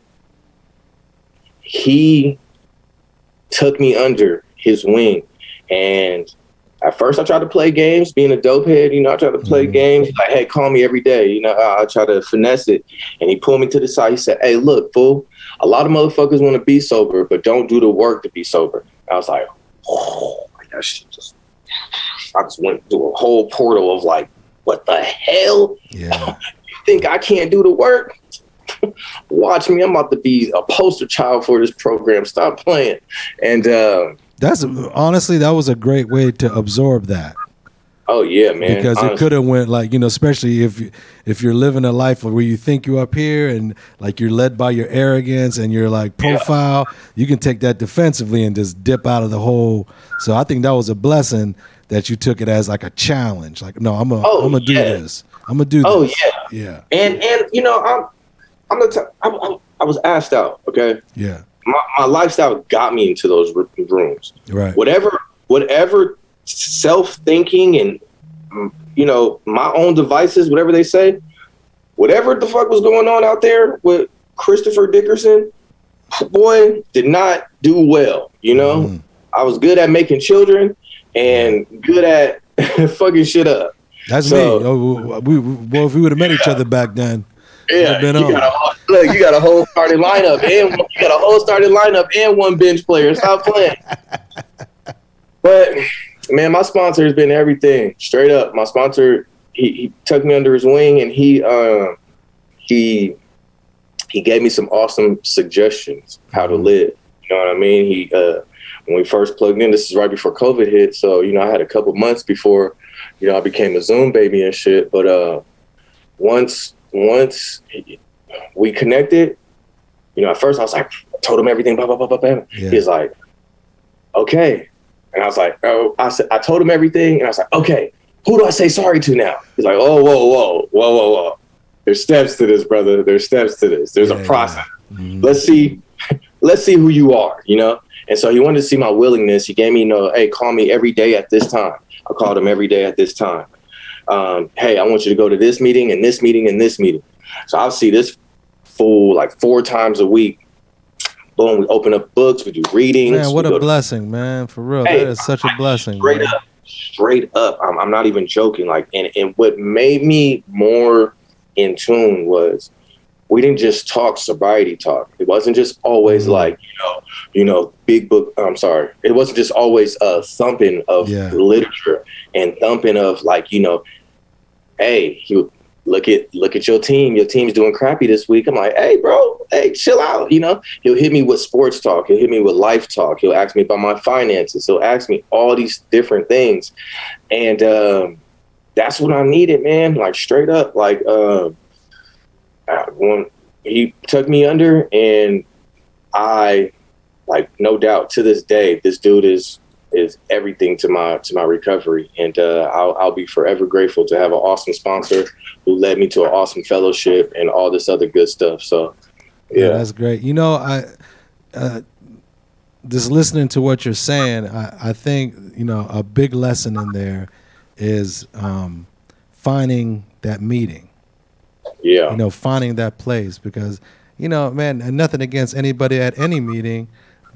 he took me under his wing. And at first I tried to play games, being a dope head, you know, I tried to play mm-hmm. games. Like, hey, call me every day. You know, I, I try to finesse it. And he pulled me to the side. He said, hey, look, fool, a lot of motherfuckers want to be sober, but don't do the work to be sober. I was like, oh, that shit just, I just went through a whole portal of like, what the hell? Yeah. You think I can't do the work? Watch me. I'm about to be a poster child for this program. Stop playing. And, uh, That's honestly, that was a great way to absorb that. Oh yeah, man. Because honestly. It could have went like, you know, especially if you, if you're living a life where you think you're up here and like you're led by your arrogance and your like profile, yeah. you can take that defensively and just dip out of the whole. So I think that was a blessing that you took it as like a challenge. Like, no, I'm gonna oh, I'm gonna do yeah. this. I'm gonna do oh, this. Oh yeah, yeah. And and you know, I'm I'm gonna t- I'm, I'm, I was asked out. Okay. Yeah. My, my lifestyle got me into those rooms. Right. Whatever, whatever self-thinking and, you know, my own devices, whatever they say, whatever the fuck was going on out there with Christopher Dickerson, boy, did not do well. You know, mm. I was good at making children and good at fucking shit up. That's so, me. Oh, we, we, well, if we would have met each other back then. Yeah, you got, a, look, you got a whole starting lineup and you got a whole starting lineup and one bench player. Stop playing. But man, my sponsor has been everything. Straight up, my sponsor, he, he took me under his wing and he uh, he he gave me some awesome suggestions how to live. You know what I mean? He uh, when we first plugged in, this is right before COVID hit, so you know I had a couple months before you know I became a Zoom baby and shit. But uh, once Once we connected, you know, at first I was like, I told him everything, blah, blah, blah, blah, blah. Yeah. He's like, okay. And I was like, oh, I said, I told him everything. And I was like, okay, who do I say sorry to now? He's like, oh, whoa, whoa, whoa, whoa, whoa. There's steps to this, brother. There's steps to this. There's yeah, a process. Yeah. Mm-hmm. Let's see, let's see who you are, you know? And so he wanted to see my willingness. He gave me, you know, hey, call me every day at this time. I called him every day at this time. Um, hey, I want you to go to this meeting and this meeting and this meeting. So I'll see this fool like four times a week. Boom, we open up books, we do readings. Man, what a blessing, to- man. For real. Hey, that is such a blessing. Straight man. up. Straight up. I'm, I'm not even joking. Like, and, and what made me more in tune was we didn't just talk sobriety talk. It wasn't just always mm-hmm. like, you know, you know, big book. I'm sorry. It wasn't just always a thumping of yeah. literature and thumping of like, you know, hey, you look at look at your team. Your team's doing crappy this week. I'm like, hey, bro, hey, chill out. You know, he'll hit me with sports talk. He'll hit me with life talk. He'll ask me about my finances. He'll ask me all these different things. And um, that's what I needed, man. Like straight up, like uh, when he took me under and I, like, no doubt to this day, this dude is is everything to my to my recovery, and uh, I'll, I'll be forever grateful to have an awesome sponsor who led me to an awesome fellowship and all this other good stuff. So, yeah, yeah that's great. You know, I uh, just listening to what you're saying, I, I think you know a big lesson in there is um, finding that meeting. Yeah, you know, finding that place because you know, man, and nothing against anybody at any meeting.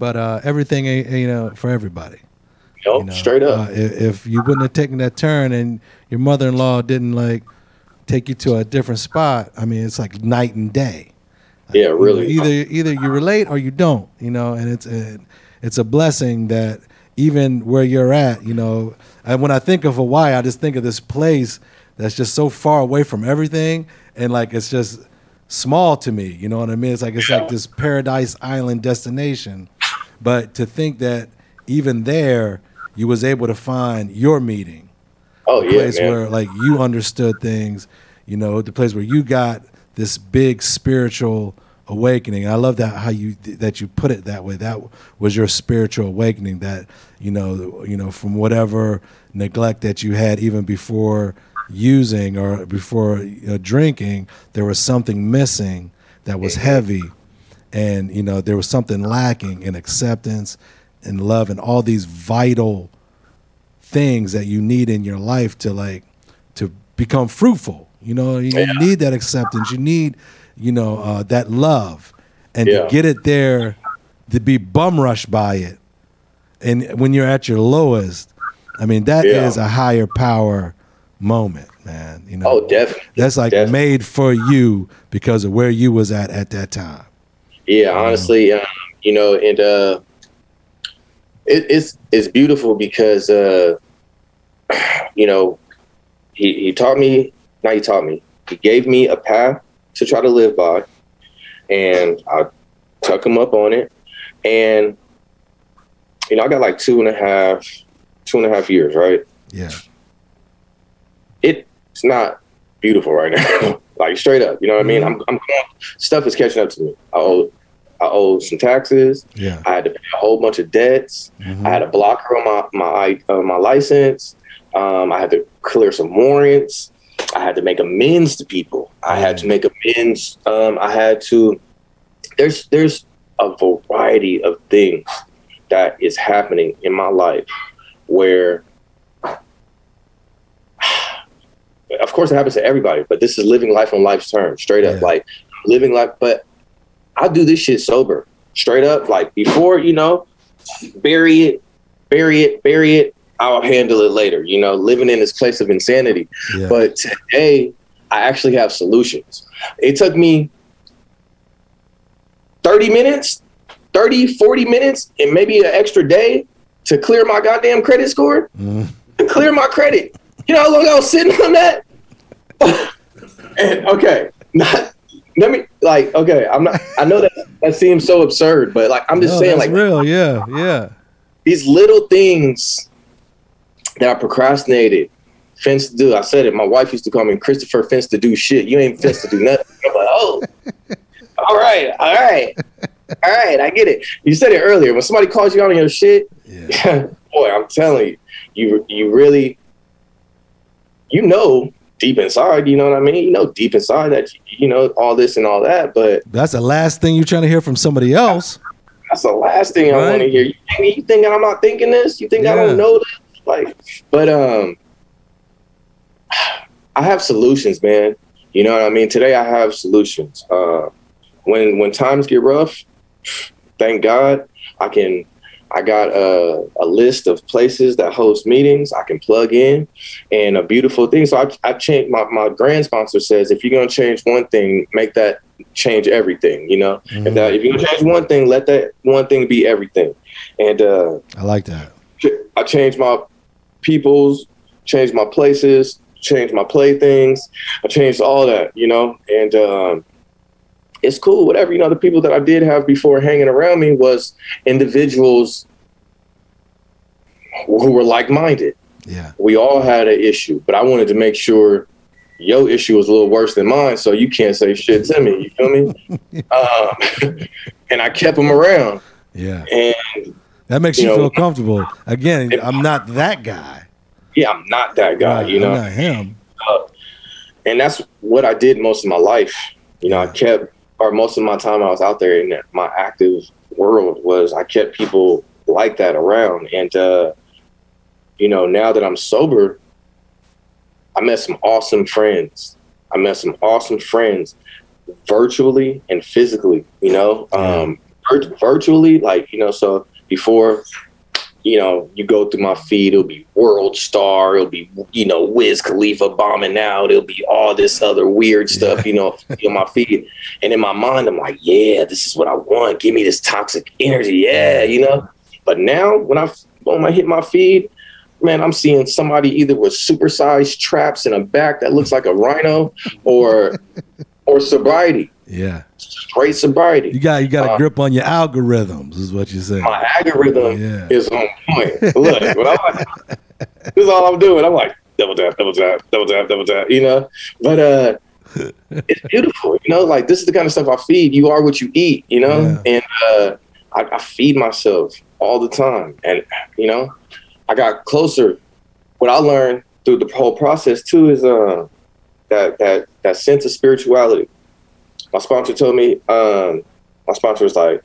but uh, everything ain't, you know, for everybody. Nope, you know? straight up. Uh, if, if you wouldn't have taken that turn and your mother-in-law didn't like take you to a different spot, I mean, it's like night and day. Yeah, really. Either either you relate or you don't, you know, and it's a, it's a blessing that even where you're at, you know, and when I think of Hawaii, I just think of this place that's just so far away from everything, and like it's just small to me, you know what I mean? It's like it's like this paradise island destination, but to think that even there you was able to find your meeting. Oh, a yeah, place man. where like you understood things, you know, the place where you got this big spiritual awakening. I love that how you that you put it that way. That was your spiritual awakening. That you know, you know, from whatever neglect that you had even before using or before you know, drinking, there was something missing that was heavy, and you know there was something lacking in acceptance and love and all these vital things that you need in your life to like to become fruitful. You know, you Yeah. need that acceptance. You need, you know, uh, that love, and Yeah. to get it there, to be bum rushed by it, and when you're at your lowest, I mean, that Yeah. is a higher power moment, man. You know, Oh, definitely. that's like Definitely. made for you because of where you was at at that time. Yeah, honestly, um, you know, and uh, it, it's it's beautiful because uh, you know, he he taught me. Not he taught me. He gave me a path to try to live by, and I took him up on it. And you know, I got like two and a half, two and a half years, right? Yeah. It's not beautiful right now, like straight up. You know what I mean? I'm, I'm stuff is catching up to me. I owe, I owe some taxes. Yeah. I had to pay a whole bunch of debts. Mhm. I had a blocker on my my uh, my license. Um, I had to clear some warrants. I had to make amends to people. I had to make amends. Um, I had to. There's there's a variety of things that is happening in my life where, of course, it happens to everybody. But this is living life on life's terms, straight up. Yeah. Like living life. But I do this shit sober, straight up. Like before, you know, bury it, bury it, bury it. I'll handle it later, you know, living in this place of insanity. Yeah. But today, I actually have solutions. It took me thirty minutes, thirty, forty minutes, and maybe an extra day to clear my goddamn credit score, Mm. to clear my credit. You know how long I was sitting on that? And okay, not, let me, like, okay, I'm not, I know that that seems so absurd, but like, I'm just No, saying, that's like, real. Yeah. Yeah. these little things that I procrastinated, fence to do. I said it. My wife used to call me Christopher Fence to do shit. You ain't fence to do nothing. I'm like, oh, all right, all right, all right. I get it. You said it earlier. When somebody calls you out on your shit, Yeah. boy, I'm telling you, you you really, you know, deep inside. You know what I mean? You know, deep inside that you know all this and all that. But That's the last thing you're trying to hear from somebody else. that's the last thing I Right. want to hear. You think, you think I'm not thinking this? You think I Yeah. don't know this? Like, but um, I have solutions, man. You know what I mean? Today I have solutions. Uh, when when times get rough, thank God I can. I got a, a list of places that host meetings. I can plug in, and a beautiful thing. So I I changed. My my grand sponsor says if you're gonna change one thing, make that change everything. You know, Mhm. if that if you're gonna change one thing, let that one thing be everything. And uh, I like that. I changed my peoples, changed my places, changed my playthings. I changed all that, you know, and um, it's cool, whatever. You know, the people that I did have before hanging around me was individuals who were like-minded. Yeah. We all had an issue, but I wanted to make sure your issue was a little worse than mine, so you can't say shit to me. You feel me? um, and I kept them around. Yeah. And That makes you, you know, feel comfortable. Again, I'm not that guy. yeah, I'm not that guy, Right, you know? I'm not him. Uh, and that's what I did most of my life. You know, I kept, or most of my time I was out there in my active world was I kept people like that around. And, uh, you know, now that I'm sober, I met some awesome friends. I met some awesome friends virtually and physically, you know, um, vir- virtually, like, you know, so before, you know, you go through my feed, it'll be World Star, it'll be, you know, Wiz Khalifa bombing out, it'll be all this other weird stuff, yeah. you know, in my feed. And in my mind, I'm like, yeah, this is what I want. Give me this toxic energy. Yeah, you know. But now when I, when I hit my feed, man, I'm seeing somebody either with supersized traps in a back that looks like a rhino or or sobriety. Yeah. Straight sobriety. You got you got a uh, grip on your algorithms, is what you're saying. My algorithm yeah. is on point. Look, when I'm, this is all I'm doing. I'm like, double tap, double tap, double tap, double tap, you know? But uh, it's beautiful, you know? Like, this is the kind of stuff I feed. You are what you eat, you know? Yeah. And uh, I, I feed myself all the time. And, you know, I got closer. What I learned through the whole process, too, is uh, that, that, that sense of spirituality. My sponsor told me, um, my sponsor was like,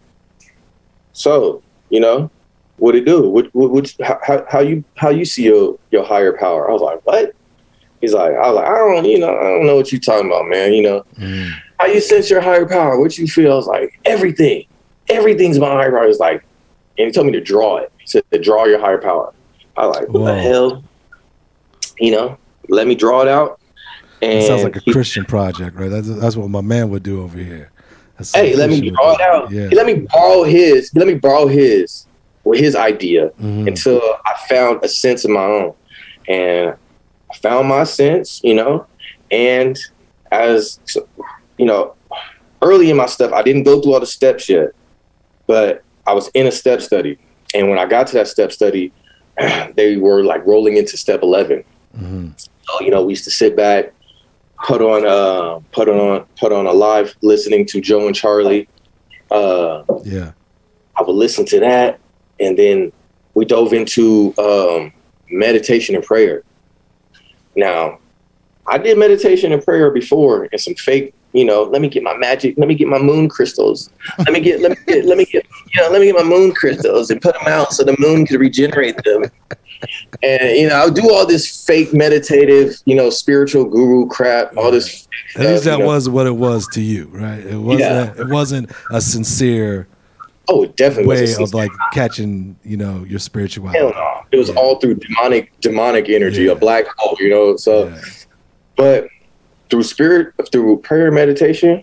so, you know, what it do? What, what, what, how, how you, how you see your, your higher power? I was like, what? He's like, I was like, I don't, you know, I don't know what you talking about, man. You know, mm. how you sense your higher power? What you feel? I was like, everything, everything's my higher power. He's like, and he told me to draw it. He said to draw your higher power. I was like, what Whoa. the hell? You know, let me draw it out. And it sounds like a he, Christian project, right? That's that's what my man would do over here. That's hey, let me draw it out. Yeah. Let me borrow his. Let me borrow his or his idea mm-hmm. until I found a sense of my own, and I found my sense, you know. And as you know, early in my stuff, I didn't go through all the steps yet, but I was in a step study, and when I got to that step study, they were like rolling into step eleven. Mm-hmm. So you know, we used to sit back. Put on, uh, put on, put on a live listening to Joe and Charlie. Uh, yeah, I would listen to that, and then we dove into um, meditation and prayer. Now, I did meditation and prayer before, and some fake, you know. Let me get my magic. Let me get my moon crystals. Let me get, let me get, let me get, you know, let me get my moon crystals and put them out so the moon could regenerate them. And, you know, I'll do all this fake meditative, you know, spiritual guru crap, all this. At least that you know. was what it was to you, right? It wasn't, yeah. it wasn't a sincere oh, it definitely way was of like catching, you know, your spirituality. Hell no. It was yeah. all through demonic, demonic energy, yeah. a black hole, you know? So, yeah. but through spirit, through prayer meditation,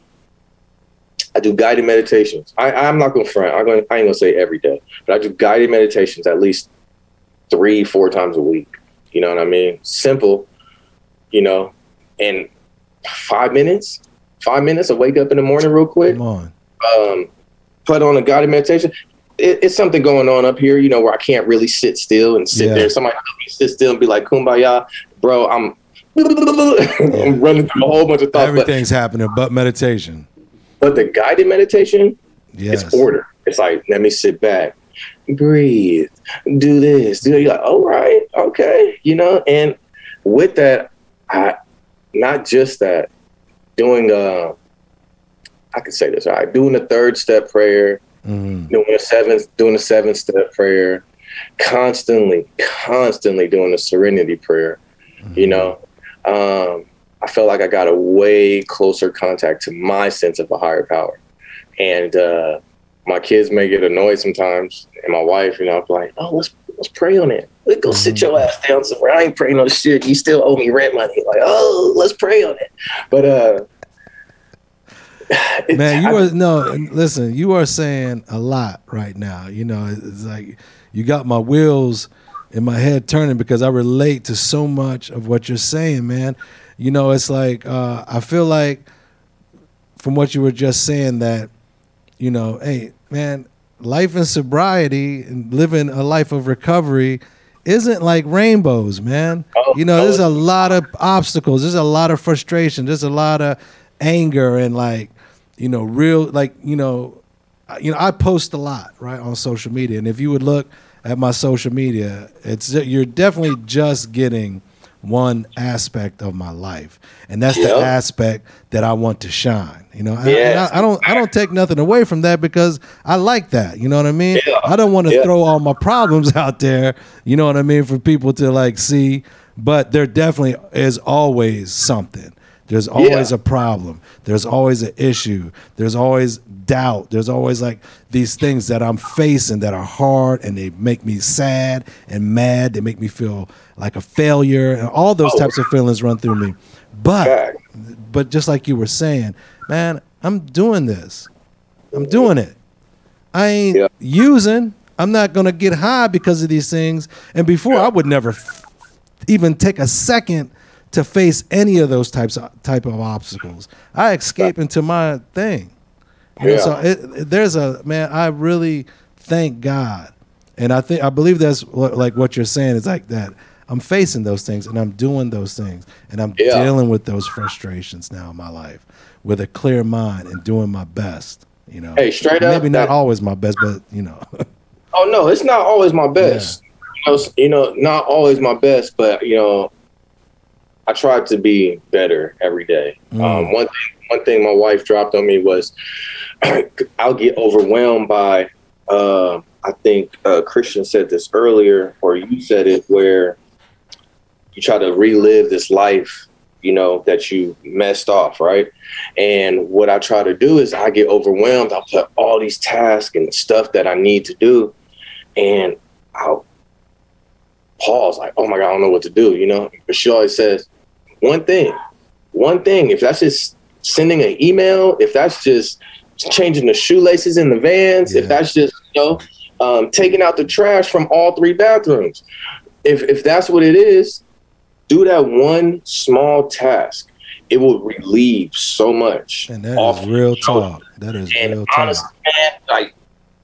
I do guided meditations. I, I'm not going to front. I'm going. I ain't going to say every day, but I do guided meditations at least three, four times a week. You know what I mean? Simple, you know, and five minutes, five minutes, I wake up in the morning real quick. Come on. Um, put on a guided meditation. It, it's something going on up here, you know, where I can't really sit still and sit yeah. there. Somebody help me sit still and be like, kumbaya, bro, I'm, I'm running through a whole bunch of thoughts. Everything's but, happening but meditation. But the guided meditation, yes. it's order. It's like, let me sit back. Breathe, do this, do you like, all right, okay, you know, and with that, I not just that, doing uh I can say this, all right, doing the third step prayer, mm-hmm. doing a seventh, doing a seventh step prayer, constantly, constantly doing the serenity prayer, mm-hmm. you know. Um, I felt like I got a way closer contact to my sense of a higher power. And uh my kids may get annoyed sometimes, and my wife, you know, I'm like, oh, let's let's pray on it. Let's go mm-hmm. sit your ass down somewhere. I ain't praying on shit. You still owe me rent money. Like, oh, let's pray on it. But uh, man, you are no. Listen, you are saying a lot right now. You know, it's like you got my wheels in my head turning because I relate to so much of what you're saying, man. You know, it's like uh, I feel like from what you were just saying that. You know, hey, man, life in sobriety and living a life of recovery isn't like rainbows, man. Oh, you know, oh, there's a lot of obstacles. There's a lot of frustration. There's a lot of anger and like, you know, real, like, you know, you know, I post a lot, right, on social media. And if you would look at my social media, it's you're definitely just getting one aspect of my life, and that's yep. the aspect that I want to shine. You know, yeah. I, I don't I don't take nothing away from that because I like that. You know what I mean? Yeah. I don't want to yeah. throw all my problems out there. You know what I mean, for people to like see. But there definitely is always something. There's always Yeah. a problem. There's always an issue. There's always doubt. There's always like these things that I'm facing that are hard, and they make me sad and mad. They make me feel like a failure, and all those Oh. types of feelings run through me. But Fact. but just like you were saying, man, I'm doing this. I'm doing it. I ain't Yeah. using. I'm not going to get high because of these things. And before, I would never f- even take a second to face any of those types of type of obstacles. I escape into my thing. You know, Yeah. so it, it- there's a man. I really thank God, and I think I believe that's what, like what you're saying is like that. I'm facing those things, and I'm doing those things, and I'm Yeah. dealing with those frustrations now in my life with a clear mind and doing my best. You know, Hey, straight up, maybe not that- always my best, but you know, Oh no, it's not always my best. You know, s- you know, not always my best, but you know, I try to be better every day. Mm. Um, one thing, one thing my wife dropped on me was I'll get overwhelmed by. Uh, I think uh, Christian said this earlier, or you said it, where you try to relive this life, you know, that you messed off, right? And what I try to do is I get overwhelmed. I'll put all these tasks and stuff that I need to do, and I'll pause, like, oh my God, I don't know what to do, you know? But she always says, one thing, one thing, if that's just sending an email, if that's just changing the shoelaces in the vans, Yeah. if that's just, you know, um, taking out the trash from all three bathrooms, if if that's what it is, do that one small task. It will relieve so much. and that off is real your shoulders. talk. That is And real talk. honestly, man, like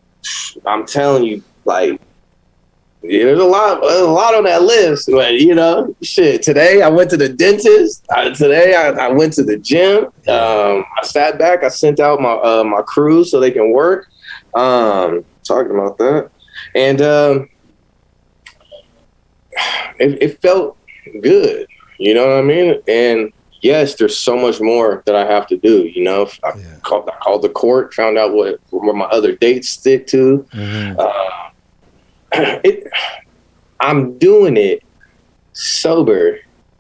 I'm telling you, like yeah, there's a lot, there's a lot on that list. But you know, shit. Today I went to the dentist. I, today I, I went to the gym. Um, I sat back. I sent out my uh, my crew so they can work. Um, talking about that, and um, it, it felt good. You know what I mean? And yes, there's so much more that I have to do. You know, I, Yeah. called, I called the court, found out what where my other dates stick to. Mhm. Uh, it, I'm doing it sober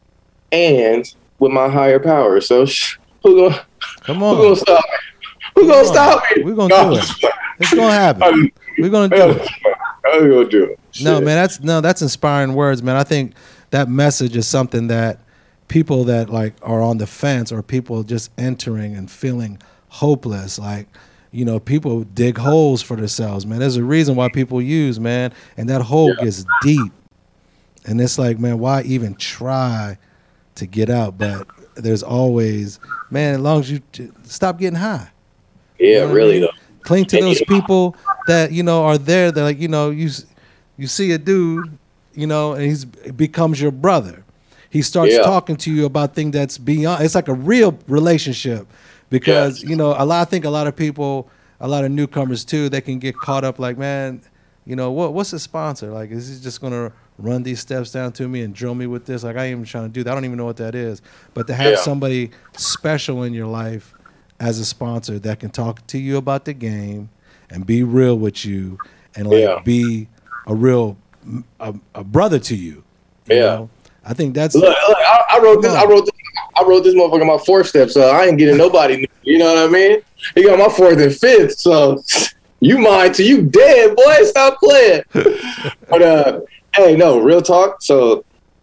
and with my higher power. So sh- who gonna Come who on, gonna stop me? Who gonna Come on. stop me? We're gonna do it. It's gonna happen. We're gonna do it. I'm gonna do it. No, Shit. man, that's no, that's inspiring words, man. I think that message is something that people that like are on the fence, or people just entering and feeling hopeless, like, you know, people dig holes for themselves, man. There's a reason why people use, man, and that hole Yeah. gets deep. And it's like, man, why even try to get out? But there's always, man, as long as you j- stop getting high. Yeah, You know what I really mean? though. Cling to And those you know- people that, you know, are there. That, like, you know, you s- you see a dude, you know, and he's becomes your brother. He starts Yeah. talking to you about things that's beyond. It's like a real relationship, because Yes. you know, a lot. I think a lot of people, a lot of newcomers too, they can get caught up. Like, man, you know, what what's the sponsor? Like, is he just gonna run these steps down to me and drill me with this? Like, I ain't even trying to do that. I don't even know what that is. But to have Yeah. somebody special in your life as a sponsor that can talk to you about the game and be real with you, and like Yeah. be a real a, a brother to you. you Yeah. know? I think that's Look, look I, I wrote this. I wrote this. I wrote this motherfucker my fourth step, so I ain't getting nobody. You know what I mean? He got my fourth and fifth, so you mine till you dead, boy. Stop playing. But uh, hey, no, real talk. So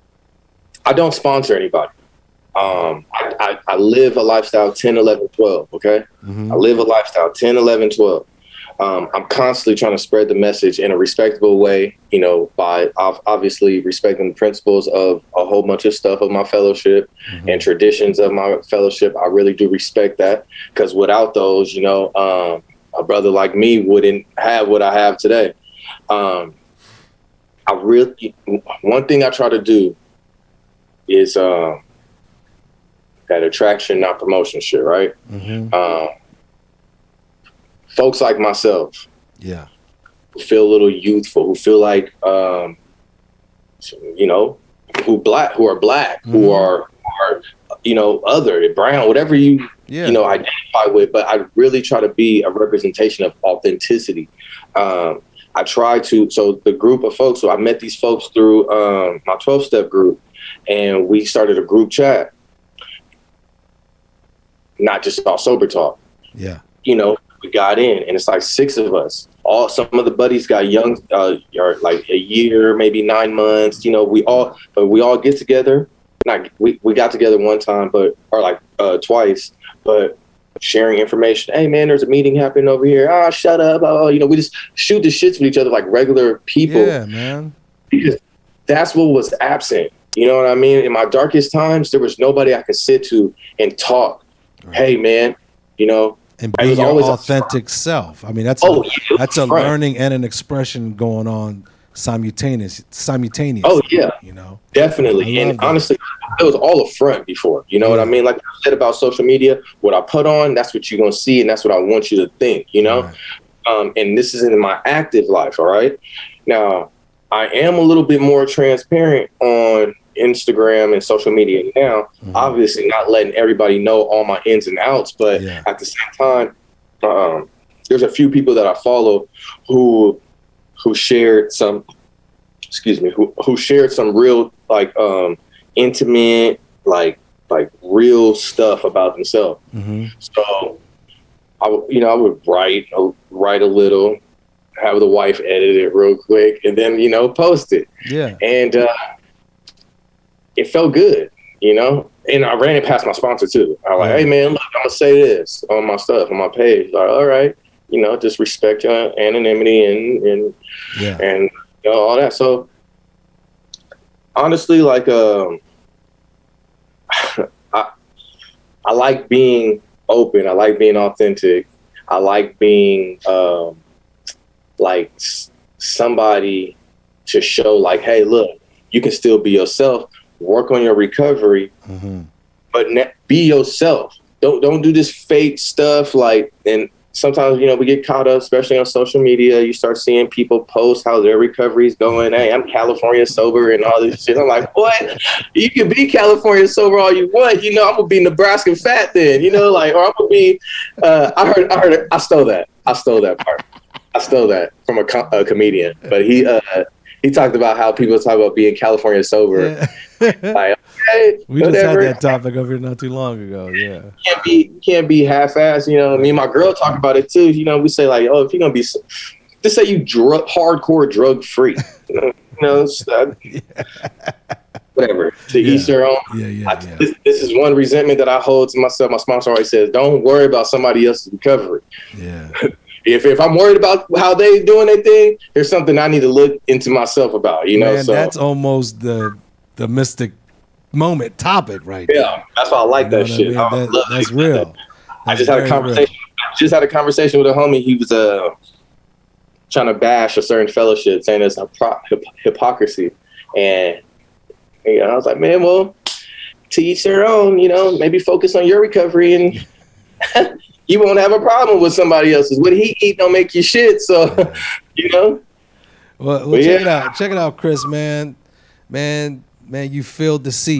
I don't sponsor anybody. Um, I, I, I live a lifestyle ten, eleven, twelve, okay? Mhm. I live a lifestyle ten, eleven, twelve. Um, I'm constantly trying to spread the message in a respectable way, you know, by ov- obviously respecting the principles of a whole bunch of stuff of my fellowship and traditions of my fellowship. I really do respect that, because without those, you know, um, a brother like me wouldn't have what I have today. Um, I really, one thing I try to do is uh, that attraction, not promotion shit, right? Mhm. Um, folks like myself, yeah. who feel a little youthful, who feel like, um, you know, who black, who are black, Mhm. who are, are, you know, other, brown, whatever you, Yeah. you know, identify with. But I really try to be a representation of authenticity. Um, I try to, so the group of folks, so I met these folks through um, my twelve-step group, and we started a group chat. not just all sober talk. Yeah. You know, we got in, and it's like six of us. All some of the buddies got young, uh, or like a year, maybe nine months. You know, we all, but we all get together. Not we, we got together one time, but or like uh, twice, but sharing information. Hey man, there's a meeting happening over here. Ah, shut up. Oh, you know, we just shoot the shits with each other like regular people. Yeah, man. Because that's what was absent. You know what I mean? In my darkest times, there was nobody I could sit to and talk. Right. Hey man, you know. And be your authentic self. I mean, that's oh, a, yeah, that's a right. learning and an expression going on simultaneous, simultaneous. Oh yeah, you know, definitely. And that. honestly, it was all a front before. You know yeah. what I mean? Like I said about social media, what I put on, that's what you're gonna see, and that's what I want you to think. You know, right. um, and this is in my active life. All right. Now, I am a little bit more transparent on Instagram and social media now. Mm-hmm. Obviously not letting everybody know all my ins and outs, but yeah. at the same time, um, there's a few people that I follow who who shared some excuse me, who, who shared some real like um, intimate, like like real stuff about themselves. Mm-hmm. So I would, you know, I would write a, write a little, have the wife edit it real quick, and then, you know, post it. Yeah. And uh it felt good, you know, and I ran it past my sponsor too. I was like, hey man, look, I'm gonna say this on my stuff, on my page. Like, all right, you know, just respect your anonymity and and yeah. and you know, all that. So honestly, like, um, I I like being open. I like being authentic. I like being um, like somebody to show, like, hey, look, you can still be yourself. Work on your recovery, mm-hmm. but ne- be yourself. Don't don't do this fake stuff. Like, and sometimes, you know, we get caught up, especially on social media. You start seeing people post how their recovery is going. Hey, I'm California sober and all this shit. I'm like, what? You can be California sober all you want. You know, I'm gonna be Nebraska fat then. You know, like, or I'm gonna be. Uh, I heard. I heard. I stole that. I stole that part. I stole that from a, com- a comedian. But he. Uh, He talked about how people talk about being California sober. Yeah. Like, okay, we whatever. just had that topic over here not too long ago. Yeah, can't be can't be half-assed. You know, me and my girl talk about it too. You know, we say like, oh, if you're gonna be, just say you drug hardcore drug free. You know, you know uh, yeah. whatever. To yeah. each their own. Yeah, yeah, I, yeah. This, this is one resentment that I hold to myself. My sponsor always says, "Don't worry about somebody else's recovery." Yeah. If if I'm worried about how they doing their thing, there's something I need to look into myself about, you know. Man, so that's almost the the mystic moment topic, right? Yeah, there. that's why I like you know that shit. I mean? that, I that's real. That. I That's just had a conversation. Real. I just had a conversation with a homie. He was uh trying to bash a certain fellowship, saying it's a pro- hip- hypocrisy, and you know, I was like, man, well, to each their own. You know, maybe focus on your recovery and. You won't have a problem with somebody else's. What he eat don't make you shit. So, you know. Well, well check yeah. it out. Check it out, Chris, man. Man, man, you filled the seat.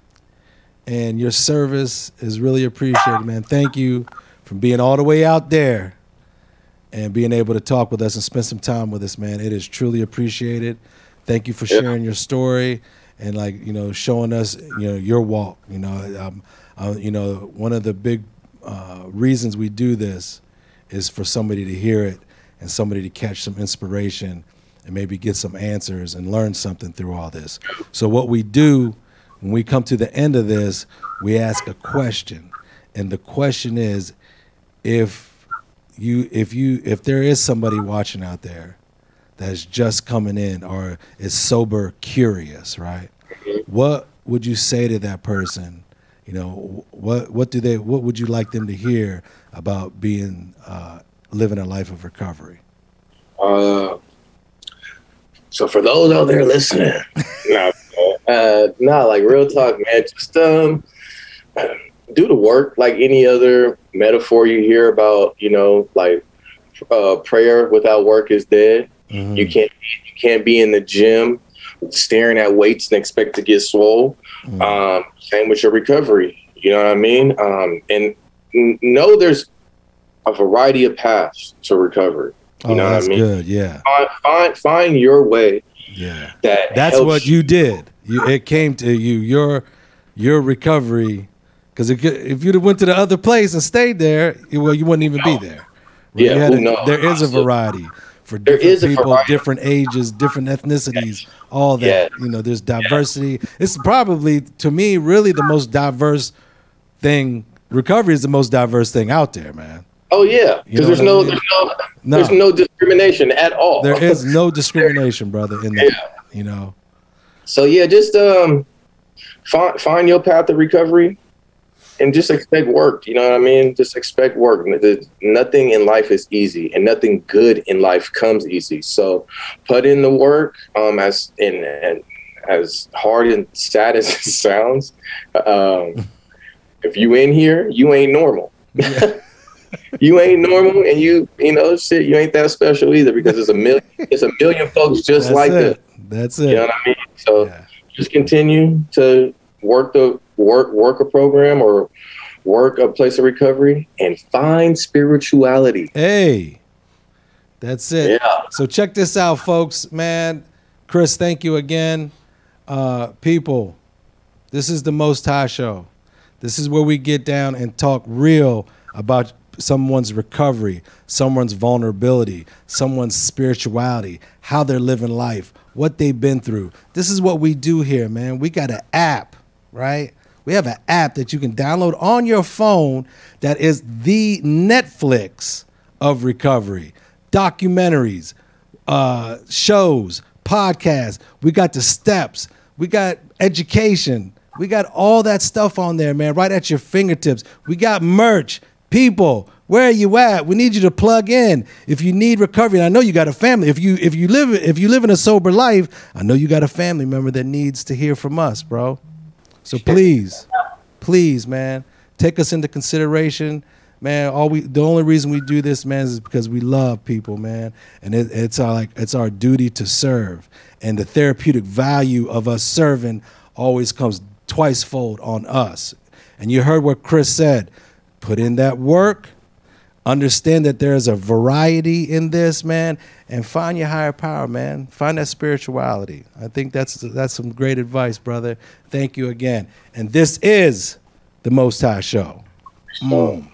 And your service is really appreciated, man. Thank you for being all the way out there and being able to talk with us and spend some time with us, man. It is truly appreciated. Thank you for sharing yeah. your story and, like, you know, showing us, you know, your walk. You know, um, uh, you know, one of the big Uh, reasons we do this is for somebody to hear it and somebody to catch some inspiration and maybe get some answers and learn something through all this. So what we do when we come to the end of this, we ask a question, and the question is, if you if you if there is somebody watching out there that's just coming in or is sober curious, right? What would you say to that person? You know, what what do they what would you like them to hear about being uh, living a life of recovery? Uh, so for those out there listening, no, uh, no, like real talk, man. Just um, do the work like any other metaphor you hear about. You know, like uh, prayer without work is dead. Mm-hmm. You can't you can't be in the gym staring at weights and expect to get swole. Mm-hmm. Um, same with your recovery. You know what I mean? Um, and n- know there's a variety of paths to recovery. You oh, know that's what I mean? Good. Yeah. Find, find find your way. Yeah. That that's helps what you did. You it came to you. Your your recovery, Because if you'd have went to the other place and stayed there, well, you wouldn't even be there. Right? Yeah, had well, a, no, there is a absolutely. variety for There different is a people, variety. different ages, different ethnicities, all that. Yeah. You know, there's diversity. It's probably, to me, really the most diverse thing. Recovery is the most diverse thing out there, man. Oh yeah, You know because there's what I no, mean? there's no, No. there's no discrimination at all. There is no discrimination, brother, in that. You know. So yeah, just um, find find your path of recovery, and just expect work. You know what I mean? Just expect work. N- Nothing in life is easy, and nothing good in life comes easy. So put in the work. Um, as in and as hard and sad as it sounds, um, if you in here, you ain't normal. Yeah. You ain't normal, and you you know shit. You ain't that special either, because there's a million there's a million folks just That's like it. this. That's it. You know what I mean? So Yeah. just continue to work the work work a program or work a place of recovery and find spirituality. Hey, that's it. Yeah. So check this out, folks. Man, Chris, thank you again. Uh, people, this is the Most High Show. This is where we get down and talk real about someone's recovery, someone's vulnerability, someone's spirituality, how they're living life, what they've been through. This is what we do here, man. We got an app, right? We have an app that you can download on your phone that is the Netflix of recovery. Documentaries, uh, shows, podcasts. We got the steps. We got education. We got all that stuff on there, man, right at your fingertips. We got merch. People, where are you at? We need you to plug in. If you need recovery, and I know you got a family. If you if you live if you live in a sober life, I know you got a family member that needs to hear from us, bro. So please, please, man, take us into consideration, man. All we the only reason we do this, man, is because we love people, man, and it, it's our like it's our duty to serve, and the therapeutic value of us serving always comes twicefold on us. And you heard what Chris said. Put in that work. Understand that there's a variety in this, man, and find your higher power, man. Find that spirituality. I think that's that's some great advice, brother. Thank you again. And this is the Most High Show. Mm.